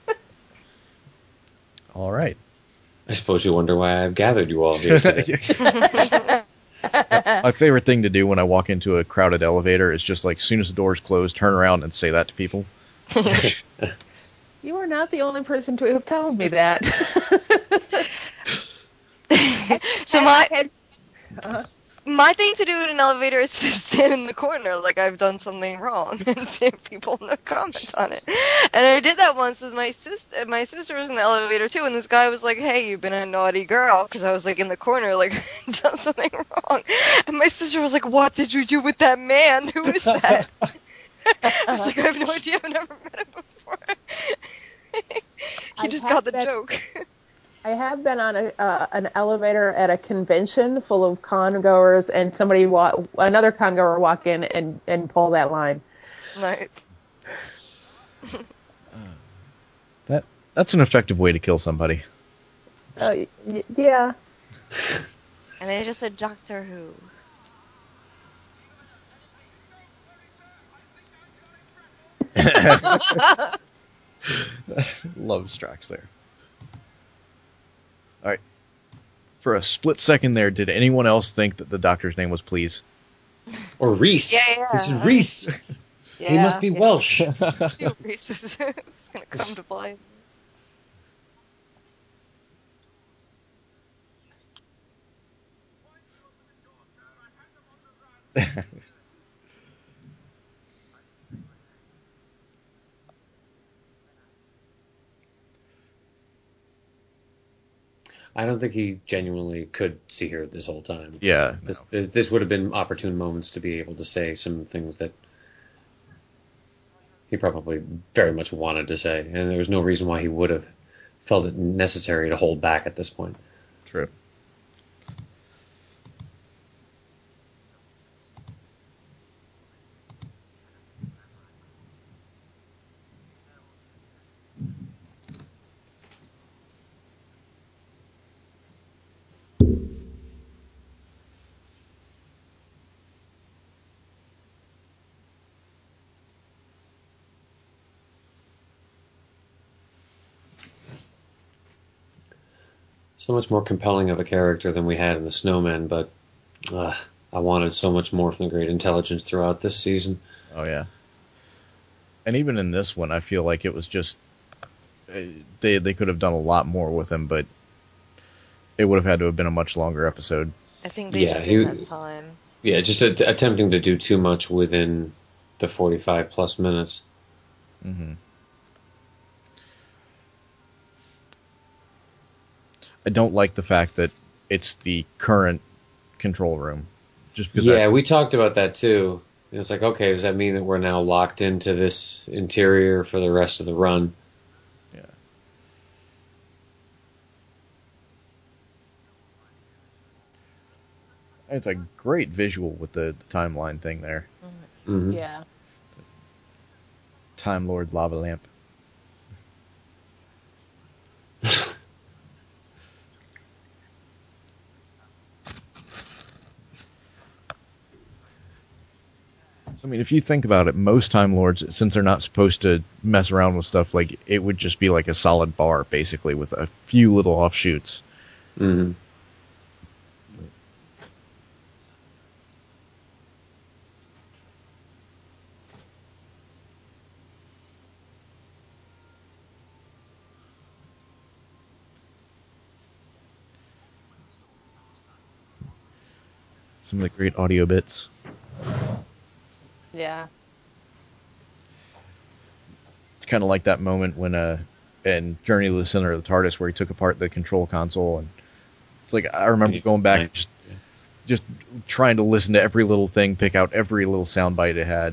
all right. I suppose you wonder why I've gathered you all here today. My favorite thing to do when I walk into a crowded elevator is just like, as soon as the doors close, turn around and say that to people. You are not the only person to have told me that. So my thing to do in an elevator is to stand in the corner like I've done something wrong and see if people no comment on it. And I did that once with my sister. My sister was in the elevator too, and this guy was like, "Hey, you've been a naughty girl," because I was like in the corner, like done something wrong. And my sister was like, "What did you do with that man? Who is that?" I was like, "I have no idea. I've never met him before." He just got the joke. I have been on an elevator at a convention full of con-goers, and another con-goer walk in and pull that line. Nice. That's an effective way to kill somebody. Yeah. And they just said Doctor Who. Love Strax there. All right. For a split second there, did anyone else think that the doctor's name was Please? Or Reese. Yeah. This is Reese. He must be Welsh. Reese was going to come to play. I don't think he genuinely could see her this whole time. Yeah. This would have been opportune moments to be able to say some things that he probably very much wanted to say, and there was no reason why he would have felt it necessary to hold back at this point. True. So much more compelling of a character than we had in the Snowmen, but I wanted so much more from the Great Intelligence throughout this season. Oh, yeah. And even in this one, I feel like it was just... They could have done a lot more with him, but it would have had to have been a much longer episode. I think they just didn't have time. Yeah, just attempting to do too much within the 45-plus minutes. Mm-hmm. I don't like the fact that it's the current control room. Just because we talked about that too. It's like, okay, does that mean that we're now locked into this interior for the rest of the run? Yeah. It's a great visual with the timeline thing there. Mm-hmm. Yeah. Time Lord lava lamp. So, I mean, if you think about it, most Time Lords, since they're not supposed to mess around with stuff, like, it would just be like a solid bar, basically, with a few little offshoots. Mm-hmm. Some of the great audio bits. Yeah. It's kind of like that moment when, in Journey to the Center of the TARDIS, where he took apart the control console, and it's like, I remember going back, just trying to listen to every little thing, pick out every little soundbite it had.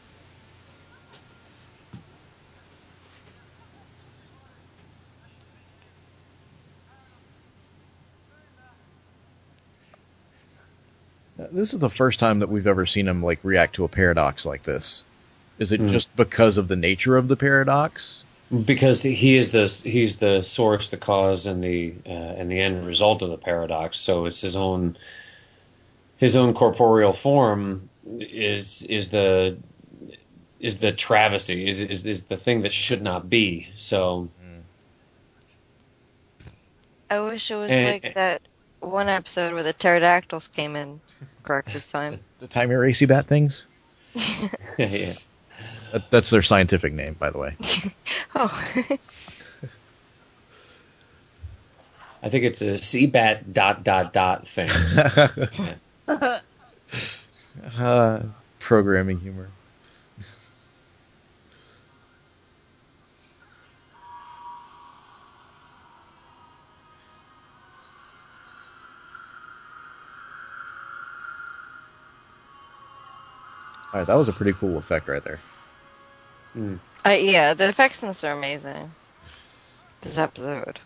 This is the first time that we've ever seen him like react to a paradox like this. Is it just because of the nature of the paradox? Because he's the source, the cause, and the end result of the paradox. So it's his own corporeal form is the travesty, is the thing that should not be. So I wish it was like that one episode where the pterodactyls came in, corrected time. The Time Eracy Bat things? yeah. That's their scientific name, by the way. Oh. I think it's a CBAT ... things. Programming humor. All right, that was a pretty cool effect right there. Yeah, the effects in this are amazing. This episode.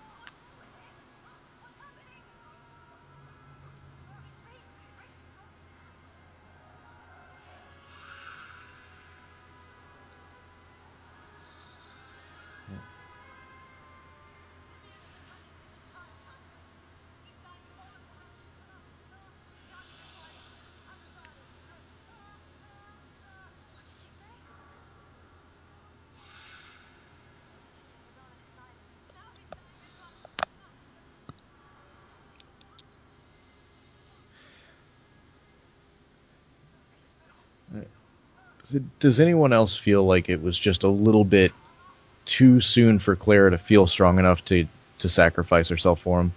Does anyone else feel like it was just a little bit too soon for Clara to feel strong enough to sacrifice herself for him?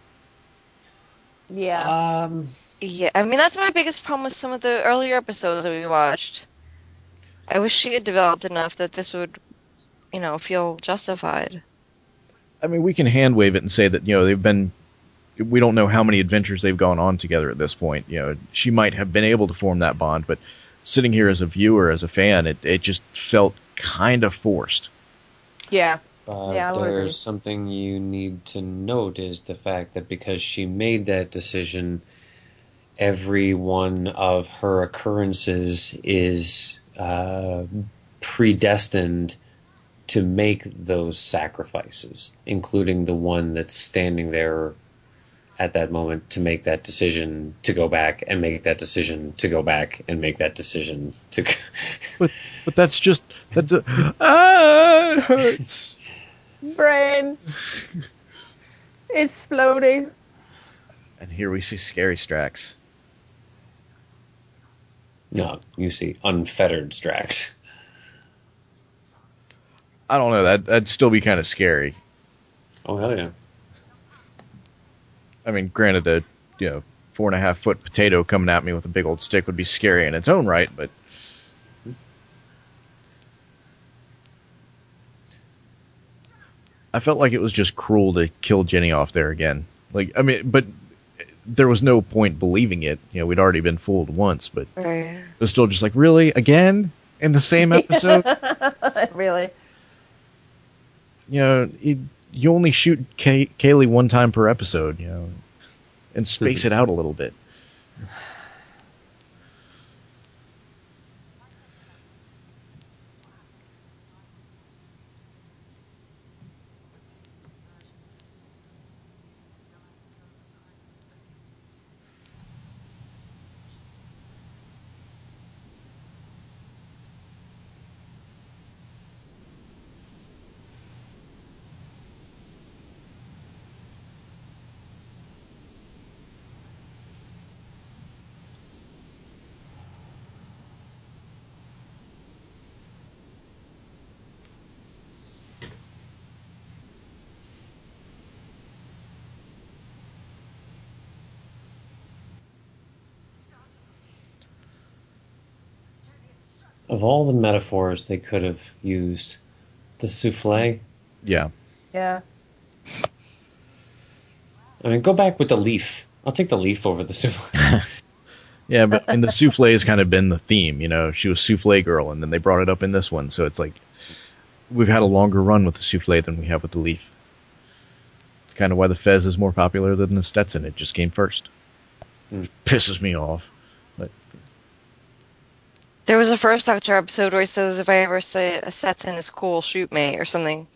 Yeah. Yeah, I mean, that's my biggest problem with some of the earlier episodes that we watched. I wish she had developed enough that this would, feel justified. I mean, we can hand wave it and say that, we don't know how many adventures they've gone on together at this point. She might have been able to form that bond, but sitting here as a viewer, as a fan, it just felt kind of forced. Yeah. But Yeah, I would agree. there's something you need to note is the fact that because she made that decision, every one of her occurrences is predestined to make those sacrifices, including the one that's standing there at that moment to make that decision to go back and make that decision to go back and make that decision to go. But that's just that. It hurts. Brain exploding. And here we see Scary Strax. No, you see unfettered Strax. I don't know. That'd still be kind of scary. Oh, hell yeah. I mean, granted, a 4.5-foot potato coming at me with a big old stick would be scary in its own right, but I felt like it was just cruel to kill Jenny off there again. But there was no point believing it. We'd already been fooled once, but it was still just like, really? Again? In the same episode? Really? You only shoot Kaylee one time per episode, and space it out a little bit. Of all the metaphors they could have used, the souffle. Yeah. Yeah. I mean, go back with the leaf. I'll take the leaf over the souffle. Yeah, but the souffle has kind of been the theme, She was souffle girl, and then they brought it up in this one, so it's like we've had a longer run with the souffle than we have with the leaf. It's kind of why the Fez is more popular than the Stetson. It just came first. Pisses me off. But There was a First Doctor episode where he says, if I ever say a Stetson is cool, shoot me, or something.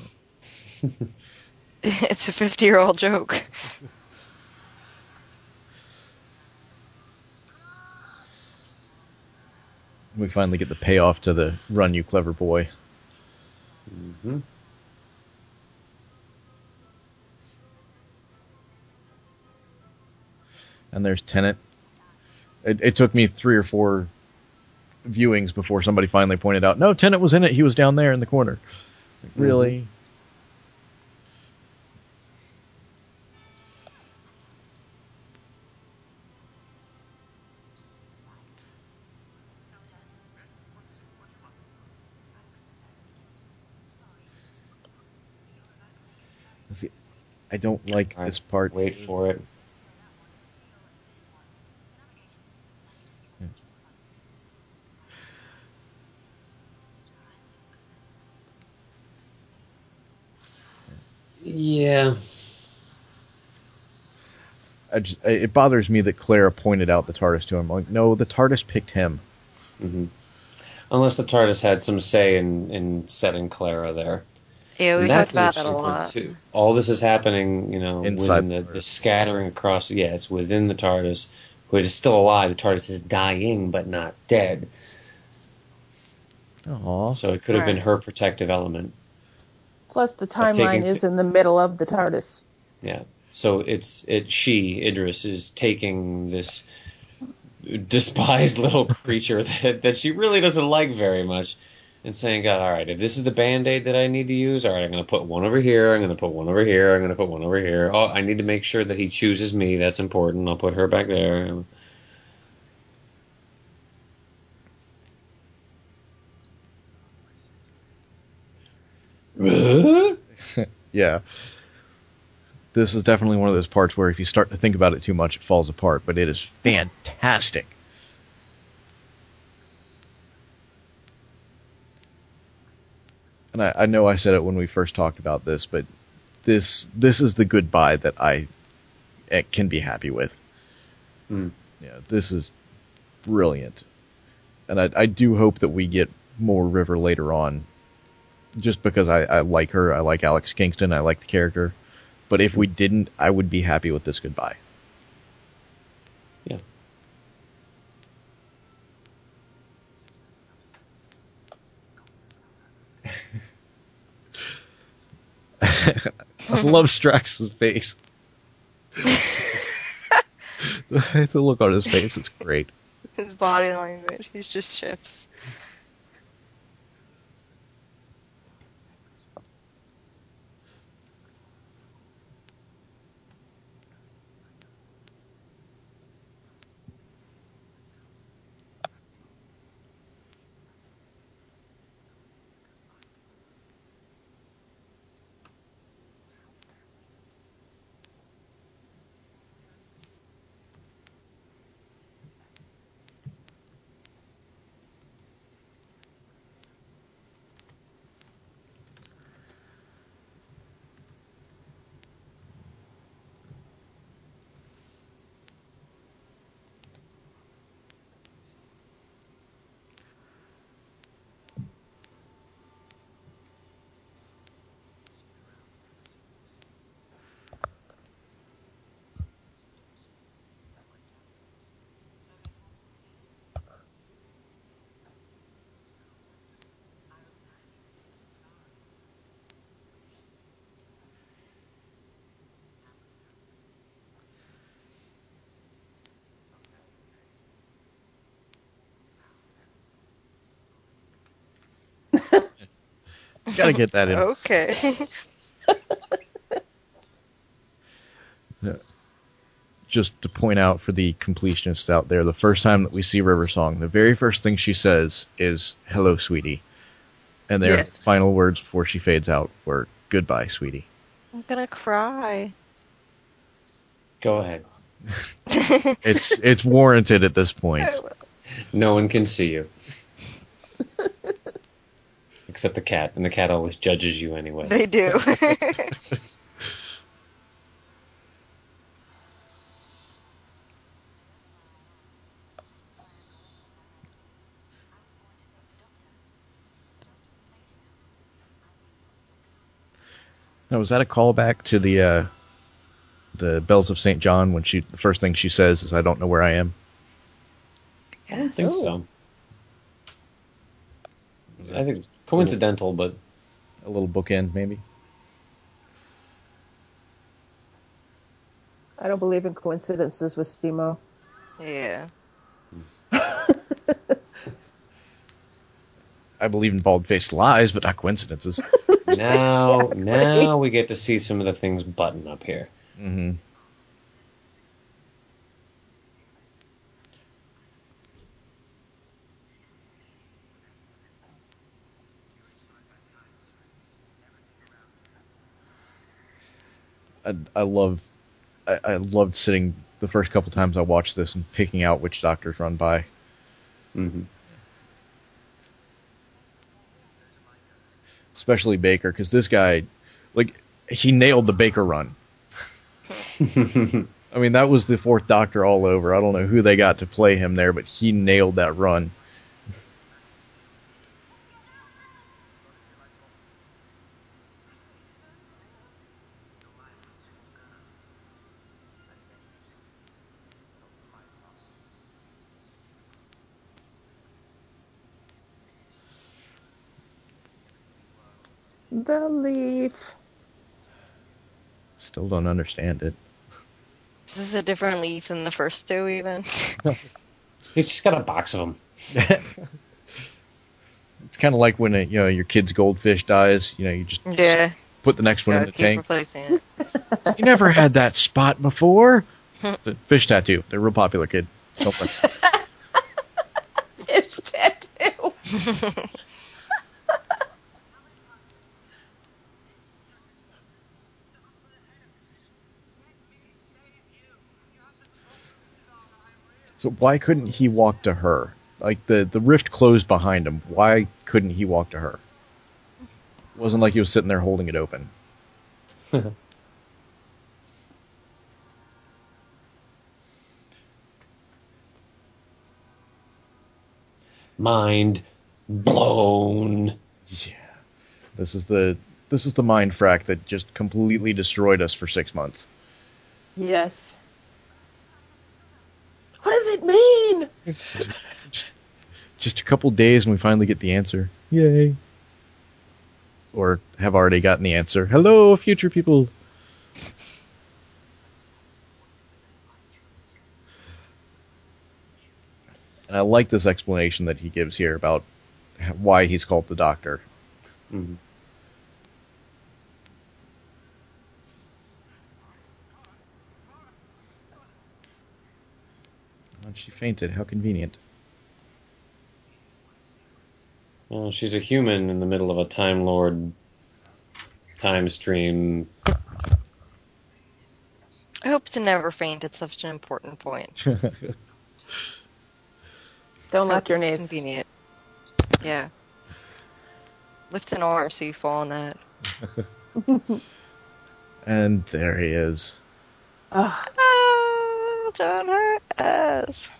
It's a 50-year-old joke. we finally get the payoff to the run, you clever boy. Mm-hmm. And there's Tennant. It took me 3 or 4 viewings before somebody finally pointed out, no, Tennant was in it. He was down there in the corner. Like, really? See, I don't like this part. Wait for it. Yeah. It bothers me that Clara pointed out the TARDIS to him. Like, no, the TARDIS picked him. Mm-hmm. Unless the TARDIS had some say in setting Clara there. Yeah, we And talked that's an about that a interesting point, lot. too. All this is happening, Inside within the the TARDIS. scattering across. Yeah, it's within the TARDIS, which is still alive. The TARDIS is dying, but not dead. Aww. So it could have been her protective element. Plus, the timeline is in the middle of the TARDIS. Yeah. So Idris is taking this despised little creature that she really doesn't like very much and saying, God, all right, if this is the Band-Aid that I need to use, all right, I'm going to put one over here, I'm going to put one over here, I'm going to put one over here. Oh, I need to make sure that he chooses me. That's important. I'll put her back there. Yeah. This is definitely one of those parts where if you start to think about it too much, it falls apart, but it is fantastic. And I know I said it when we first talked about this, but this is the goodbye that I can be happy with. This is brilliant. And I do hope that we get more River later on, just because I like her, I like Alex Kingston, I like the character. But if we didn't, I would be happy with this goodbye. Yeah. I love Strax's face. The look on his face is great. His body language, he's just shifts. Gotta get that in. Okay. Just to point out for the completionists out there, the first time that we see River Song, the very first thing she says is, "Hello, sweetie." And their Yes. final words before she fades out were, "Goodbye, sweetie." I'm gonna cry. Go ahead. It's warranted at this point. No one can see you. Except the cat, and the cat always judges you anyway. They do. Now, was that a callback to the Bells of St. John when the first thing she says is, "I don't know where I am"? I don't think so. I think coincidental, but A little bookend, maybe? I don't believe in coincidences with Stemo. Yeah. I believe in bald-faced lies, but not coincidences. now we get to see some of the things button up here. Mm-hmm. I loved sitting the first couple times I watched this and picking out which doctors run by. Mm-hmm. Especially Baker, because this guy, he nailed the Baker run. I mean, that was the Fourth Doctor all over. I don't know who they got to play him there, but he nailed that run. The leaf. Still don't understand it. This is a different leaf than the first two, even. He's just got a box of them. It's kind of like when your kid's goldfish dies. You just Yeah. put the next one in Gotta the keep tank. replacing it. You never had that spot before. The fish tattoo. They're a real popular, kid. Don't worry. It's tattoo. So why couldn't he walk to her? Like the rift closed behind him. Why couldn't he walk to her? wasn't like he was sitting there holding it open. Mind blown. Yeah. This is the mind frack that just completely destroyed us for 6 months. Yes. What does it mean? Just a couple days and we finally get the answer. Yay. Or have already gotten the answer. Hello, future people. And I like this explanation that he gives here about why he's called the Doctor. Mm-hmm. And she fainted. How convenient. Well, she's a human in the middle of a Time Lord time stream. I hope to never faint. It's such an important point. Don't Hope lock your it's knees. convenient. Yeah. Lift an arm so you fall on that. And there he is. Ugh. Oh, don't hurt us.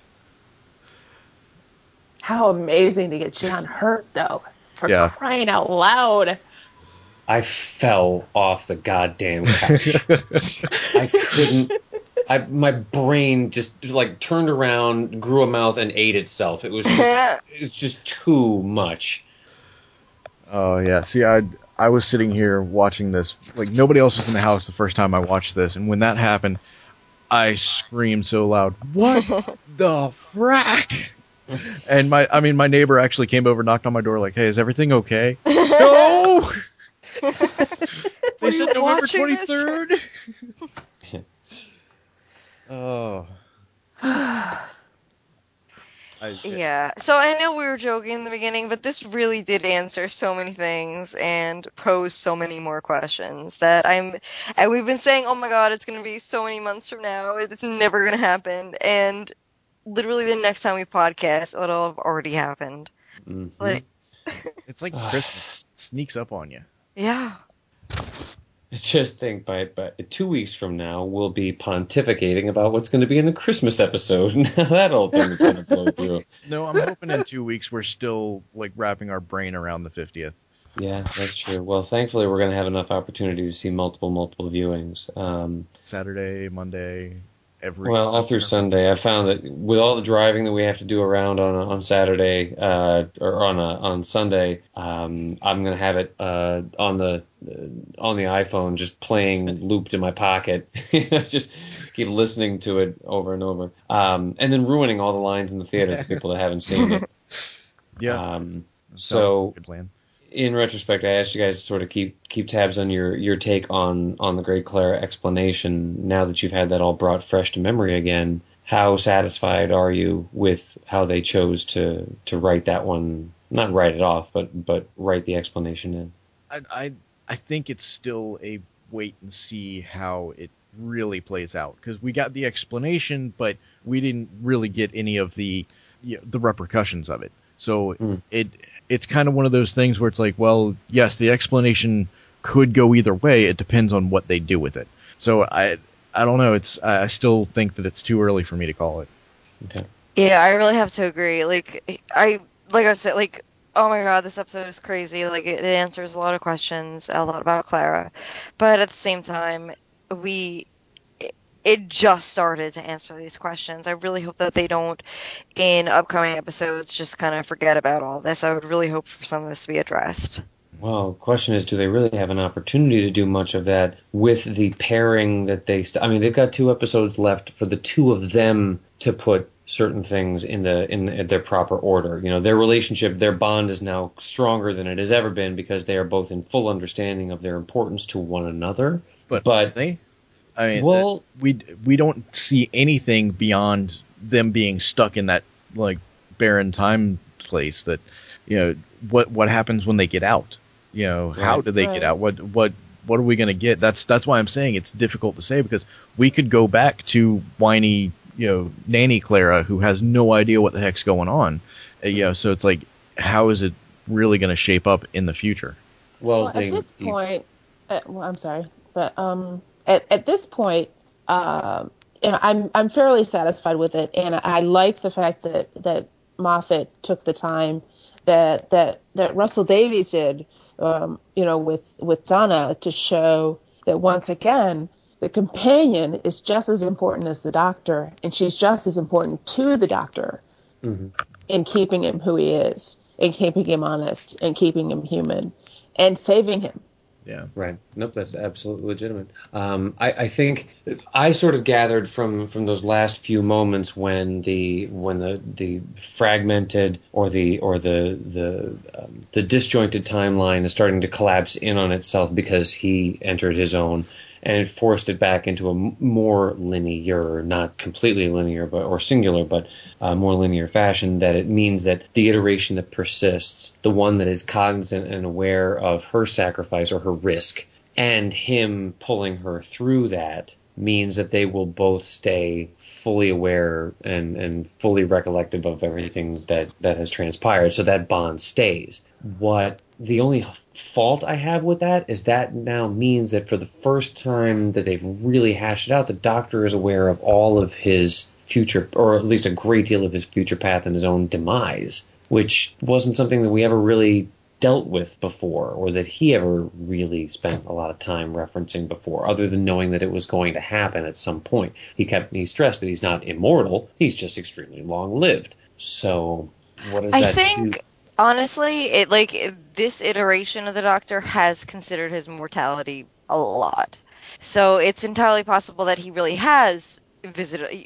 How amazing to get John hurt, though. For Yeah. crying out loud. I fell off the goddamn couch. I couldn't. My brain just like turned around, grew a mouth, and ate itself. It was just too much. Oh yeah. See, I was sitting here watching this. Like nobody else was in the house the first time I watched this, and when that happened, I screamed so loud, "What the frack!" And my neighbor actually came over, knocked on my door, like, "Hey, is everything okay?" No. They said November 23rd. Oh. Yeah. So I know we were joking in the beginning, but this really did answer so many things and pose so many more questions that and we've been saying, oh my God, it's going to be so many months from now. It's never going to happen. And literally the next time we podcast, it'll have already happened. Mm-hmm. Like, it's like Christmas sneaks up on you. Yeah. Just think, by 2 weeks from now, we'll be pontificating about what's going to be in the Christmas episode. Now that whole thing is going to blow through. No, I'm hoping in 2 weeks we're still like wrapping our brain around the 50th. Yeah, that's true. Well, thankfully, we're going to have enough opportunity to see multiple viewings. Saturday, Monday, all through Sunday. I found that with all the driving that we have to do around on Saturday or on Sunday, I'm going to have it on the iPhone just playing looped in my pocket. Just keep listening to it over and over, and then ruining all the lines in the theater for people that haven't seen it. Yeah. So good plan. In retrospect, I asked you guys to sort of keep tabs on your take on the Great Clara explanation. Now that you've had that all brought fresh to memory again, how satisfied are you with how they chose to write that one? Not write it off, but write the explanation in. I think it's still a wait and see how it really plays out, because we got the explanation, but we didn't really get any of the repercussions of it. So it's kind of one of those things where it's like, well, yes, the explanation could go either way. It depends on what they do with it. So I don't know. I still think that it's too early for me to call it. Okay. Yeah, I really have to agree. Like I said, like, oh my God, this episode is crazy. Like it answers a lot of questions, a lot about Clara, but at the same time, it just started to answer these questions. I really hope that they don't, in upcoming episodes, just kind of forget about all this. I would really hope for some of this to be addressed. Well, the question is, do they really have an opportunity to do much of that with the pairing that they... they've got 2 episodes left for the 2 of them to put certain things in their proper order. Their relationship, their bond is now stronger than it has ever been because they are both in full understanding of their importance to one another. But they... we don't see anything beyond them being stuck in that like barren time place. That what happens when they get out? How do they get out? What are we going to get? That's why I'm saying it's difficult to say, because we could go back to whiny nanny Clara who has no idea what the heck's going on. So it's like, how is it really going to shape up in the future? Well, At this point, I'm sorry, but at this point, I'm fairly satisfied with it, and I like the fact that Moffat took the time that Russell Davies did, with Donna to show that once again the companion is just as important as the Doctor, and she's just as important to the Doctor in keeping him who he is, and keeping him honest, and keeping him human, and saving him. Yeah. Right. Nope, that's absolutely legitimate. I think I sort of gathered from those last few moments when the fragmented or the disjointed timeline is starting to collapse in on itself because he entered his own and forced it back into a more linear, not completely linear, or singular, but more linear fashion, that it means that the iteration that persists, the one that is cognizant and aware of her sacrifice or her risk, and him pulling her through that, means that they will both stay fully aware and fully recollective of everything that has transpired, so that bond stays. The only fault I have with that is that now means that for the first time that they've really hashed it out, the Doctor is aware of all of his future, or at least a great deal of his future path and his own demise, which wasn't something that we ever really dealt with before, or that he ever really spent a lot of time referencing before, other than knowing that it was going to happen at some point. He stressed that he's not immortal, he's just extremely long-lived. So what does that do? Honestly, this iteration of the Doctor has considered his mortality a lot. So it's entirely possible that he really has visited,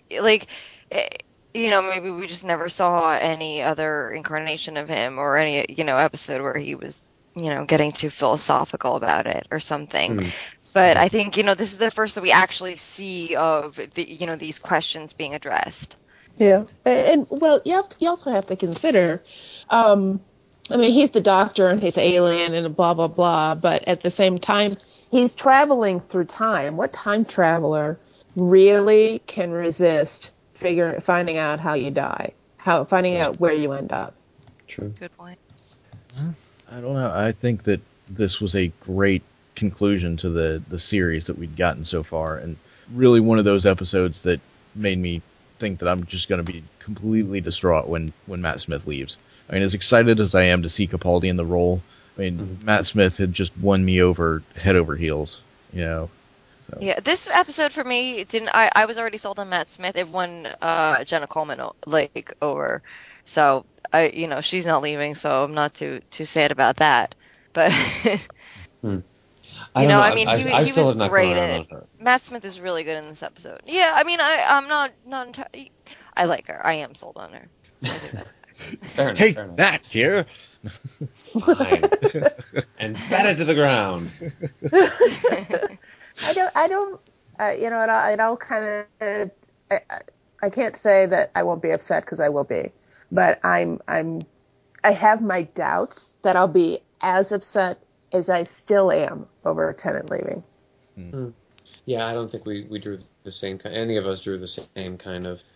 maybe we just never saw any other incarnation of him, or any, episode where he was, getting too philosophical about it or something. But I think, this is the first that we actually see of these questions being addressed. Yeah, and well, you also have to consider, he's the Doctor and he's alien and blah blah blah, but at the same time, he's traveling through time. What time traveler really can resist finding out how you die, finding out where you end up? True. Good point. I don't know. I think that this was a great conclusion to the series that we'd gotten so far, and really one of those episodes that made me think that I'm just going to be completely distraught when Matt Smith leaves. I mean, as excited as I am to see Capaldi in the role, Matt Smith had just won me over head over heels, So. Yeah, this episode for me didn't. I was already sold on Matt Smith. It won Jenna Coleman over, so she's not leaving, so I'm not too sad about that. But I don't know. I he still was have not great come in around it. on her. Matt Smith is really good in this episode. Yeah, I'm not entirely. I like her. I am sold on her. I do that. Fair enough. Take Fair enough. that, Kira. Fine. And bat it to the ground. I don't. It all kind of. I can't say that I won't be upset, because I will be, but I have my doubts that I'll be as upset as I still am over Tennant leaving. Yeah, I don't think we drew the same kind. Any of us drew the same kind of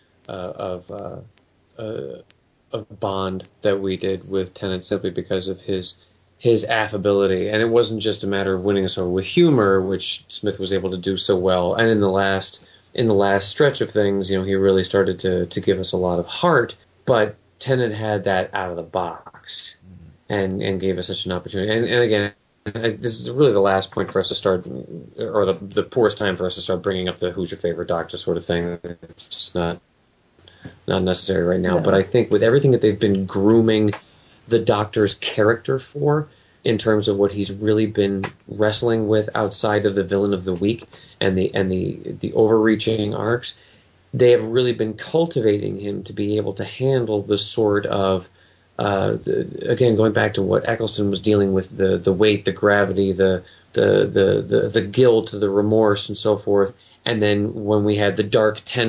bond that we did with Tennant, simply because of his affability, and it wasn't just a matter of winning us over with humor, which Smith was able to do so well. And in the last stretch of things, he really started to give us a lot of heart. But Tennant had that out of the box, and gave us such an opportunity. And again, this is really the last point for us to start, or the poorest time for us to start bringing up the who's your favorite Doctor sort of thing. It's just not necessary right now. No. But I think with everything that they've been grooming the Doctor's character for, in terms of what he's really been wrestling with outside of the villain of the week and the overreaching arcs, they have really been cultivating him to be able to handle the sort of again, going back to what Eccleston was dealing with, the weight, the gravity, the guilt, the remorse, and so forth. And then when we had the dark Tennant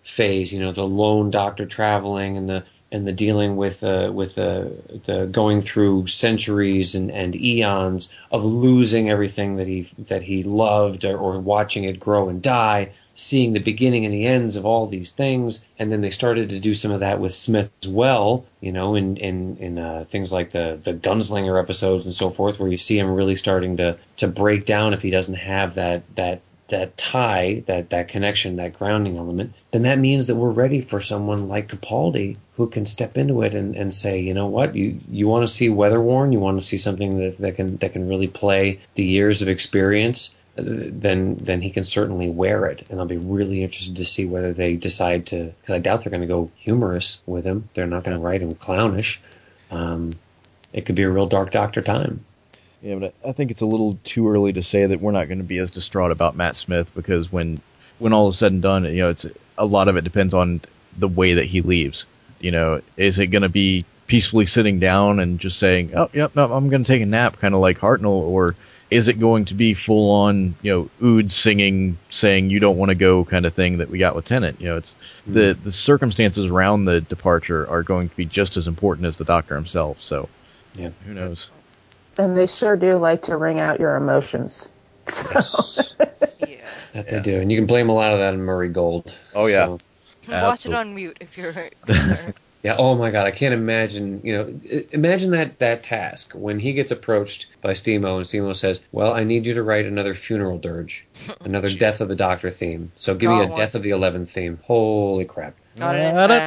phase. You know, the lone doctor traveling and the dealing with the going through centuries and eons of losing everything that he loved, or watching it grow and die, seeing the beginning and the ends of all these things. And then they started to do some of that with Smith as well, you know, in things like the Gunslinger episodes and so forth, where you see him really starting to break down if he doesn't have that tie, that connection, that grounding element. Then that means that we're ready for someone like Capaldi who can step into it and say, you know what, you want to see weather-worn, you want to see something that can really play the years of experience, then he can certainly wear it. And I'll be really interested to see whether they decide to, because I doubt they're going to go humorous with him. They're not going to write him clownish. It could be a real Dark Doctor time. Yeah, but I think it's a little too early to say that we're not going to be as distraught about Matt Smith, because when all is said and done, you know, it's a lot of it depends on the way that he leaves. You know, is it going to be peacefully sitting down and just saying, "Oh, yep, no, I'm going to take a nap," kind of like Hartnell, or is it going to be full on, you know, Ood singing, saying "you don't want to go" kind of thing that we got with Tennant? You know, it's the circumstances around the departure are going to be just as important as the Doctor himself. So, yeah, who knows? And they sure do like to wring out your emotions. So. Yes. Yeah. That they do. And you can blame a lot of that on Murray Gold. Oh, yeah. So, Watch it on mute if you're concerned. yeah, oh my God, I can't imagine, you know, imagine that task when he gets approached by Stemo and Stemo says, well, I need you to write another funeral dirge, another Death of the Doctor theme. So give me a Death of the 11th theme. Holy crap. Sorry.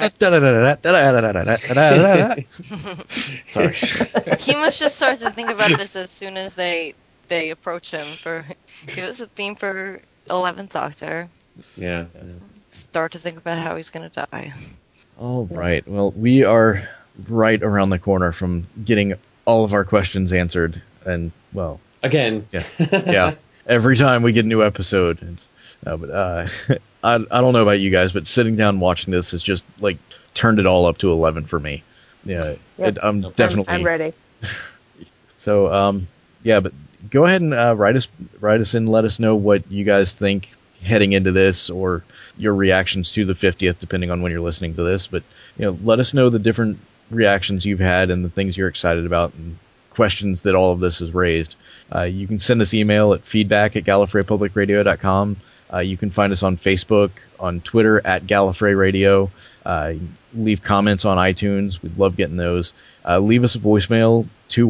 He must just start to think about this as soon as they approach him for give us a theme for 11th Doctor. Yeah. Start to think about how he's going to die. All right. Well, we are right around the corner from getting all of our questions answered, and well, again, yeah. Every time we get a new episode, I don't know about you guys, but sitting down and watching this has just like turned it all up to 11 for me. Yeah, yep. I'm definitely. I'm ready. So, yeah, but go ahead and write us in. Let us know what you guys think heading into this, or your reactions to the 50th, depending on when you're listening to this. But you know, let us know the different reactions you've had and the things you're excited about and questions that all of this has raised. You can send us email at feedback@gallifreypublicradio.com. You can find us on Facebook, on Twitter @GallifreyRadio. Leave comments on iTunes. We'd love getting those. Leave us a voicemail,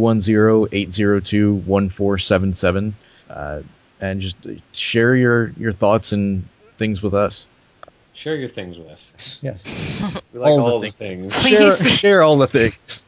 210-802-1477. And just share your thoughts and things with us. Share your things with us. Yes. We like all the things. Share all the things.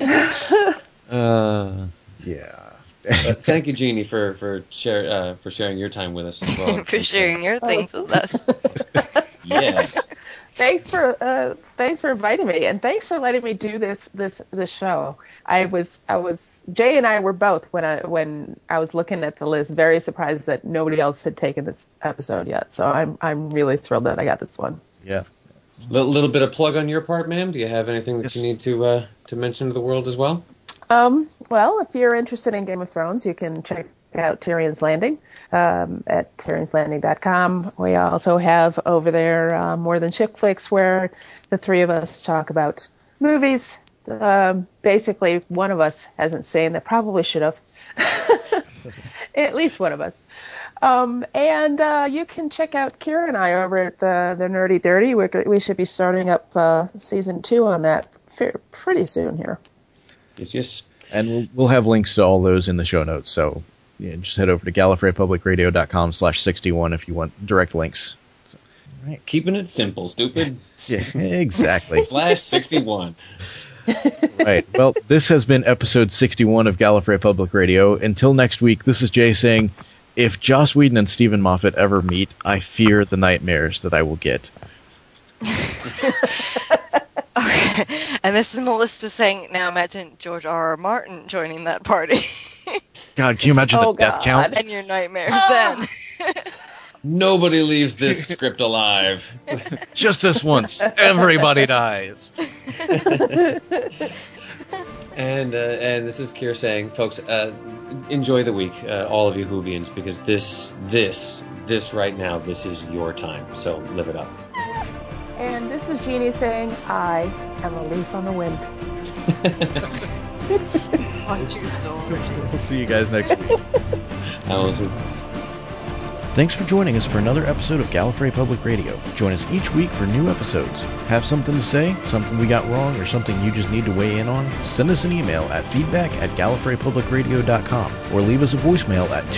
Yeah. Thank you, Jeannie, for sharing your time with us as well. For sharing your things with us. Yes. Thanks for inviting me, and thanks for letting me do this show. I was Jay and I were both, when I was looking at the list, very surprised that nobody else had taken this episode yet. So I'm really thrilled that I got this one. Yeah. Little bit of plug on your part, ma'am. Do you have anything that you need to mention to the world as well? Well, if you're interested in Game of Thrones, you can check out Tyrion's Landing at tyrionslanding.com. We also have over there More Than Chick Flicks, where the three of us talk about movies. Basically, one of us hasn't seen that probably should have. At least one of us. And you can check out Kira and I over at the Nerdy Dirty. We should be starting up season 2 on that pretty soon here. Yes. And we'll have links to all those in the show notes. So yeah, just head over to GallifreyPublicRadio.com/61 if you want direct links. So, right. Keeping it simple, stupid. Yeah, exactly. /61. Right. Well, this has been episode 61 of Gallifrey Public Radio. Until next week, this is Jay saying, if Joss Whedon and Stephen Moffat ever meet, I fear the nightmares that I will get. Okay. And this is Melissa saying, now imagine George R.R. Martin joining that party. God, can you imagine the death count? And your nightmares then. Nobody leaves this script alive. Just this once. Everybody dies. And this is Kier saying, folks, enjoy the week, all of you Whovians, because this right now, this is your time. So live it up. And this is Jeannie saying, I am a leaf on the wind. Oh, true story. We'll see you guys next week. Allison. Thanks for joining us for another episode of Gallifrey Public Radio. Join us each week for new episodes. Have something to say, something we got wrong, or something you just need to weigh in on? Send us an email at feedback@gallifreypublicradio.com or leave us a voicemail at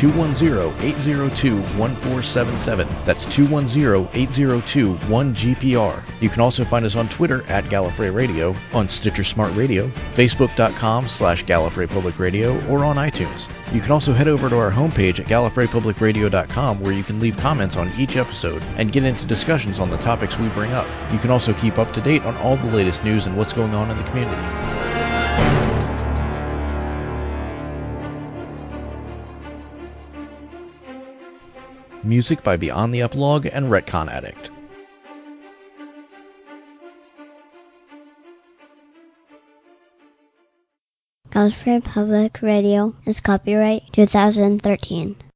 210-802-1477. That's 210-802-1GPR. You can also find us on Twitter at Gallifrey Radio, on Stitcher Smart Radio, Facebook.com/Gallifrey Public Radio, or on iTunes. You can also head over to our homepage at GallifreyPublicRadio.com where you can leave comments on each episode and get into discussions on the topics we bring up. You can also keep up to date on all the latest news and what's going on in the community. Music by Beyond the Uplog and Retcon Addict. Gallifrey Public Radio is copyright 2013.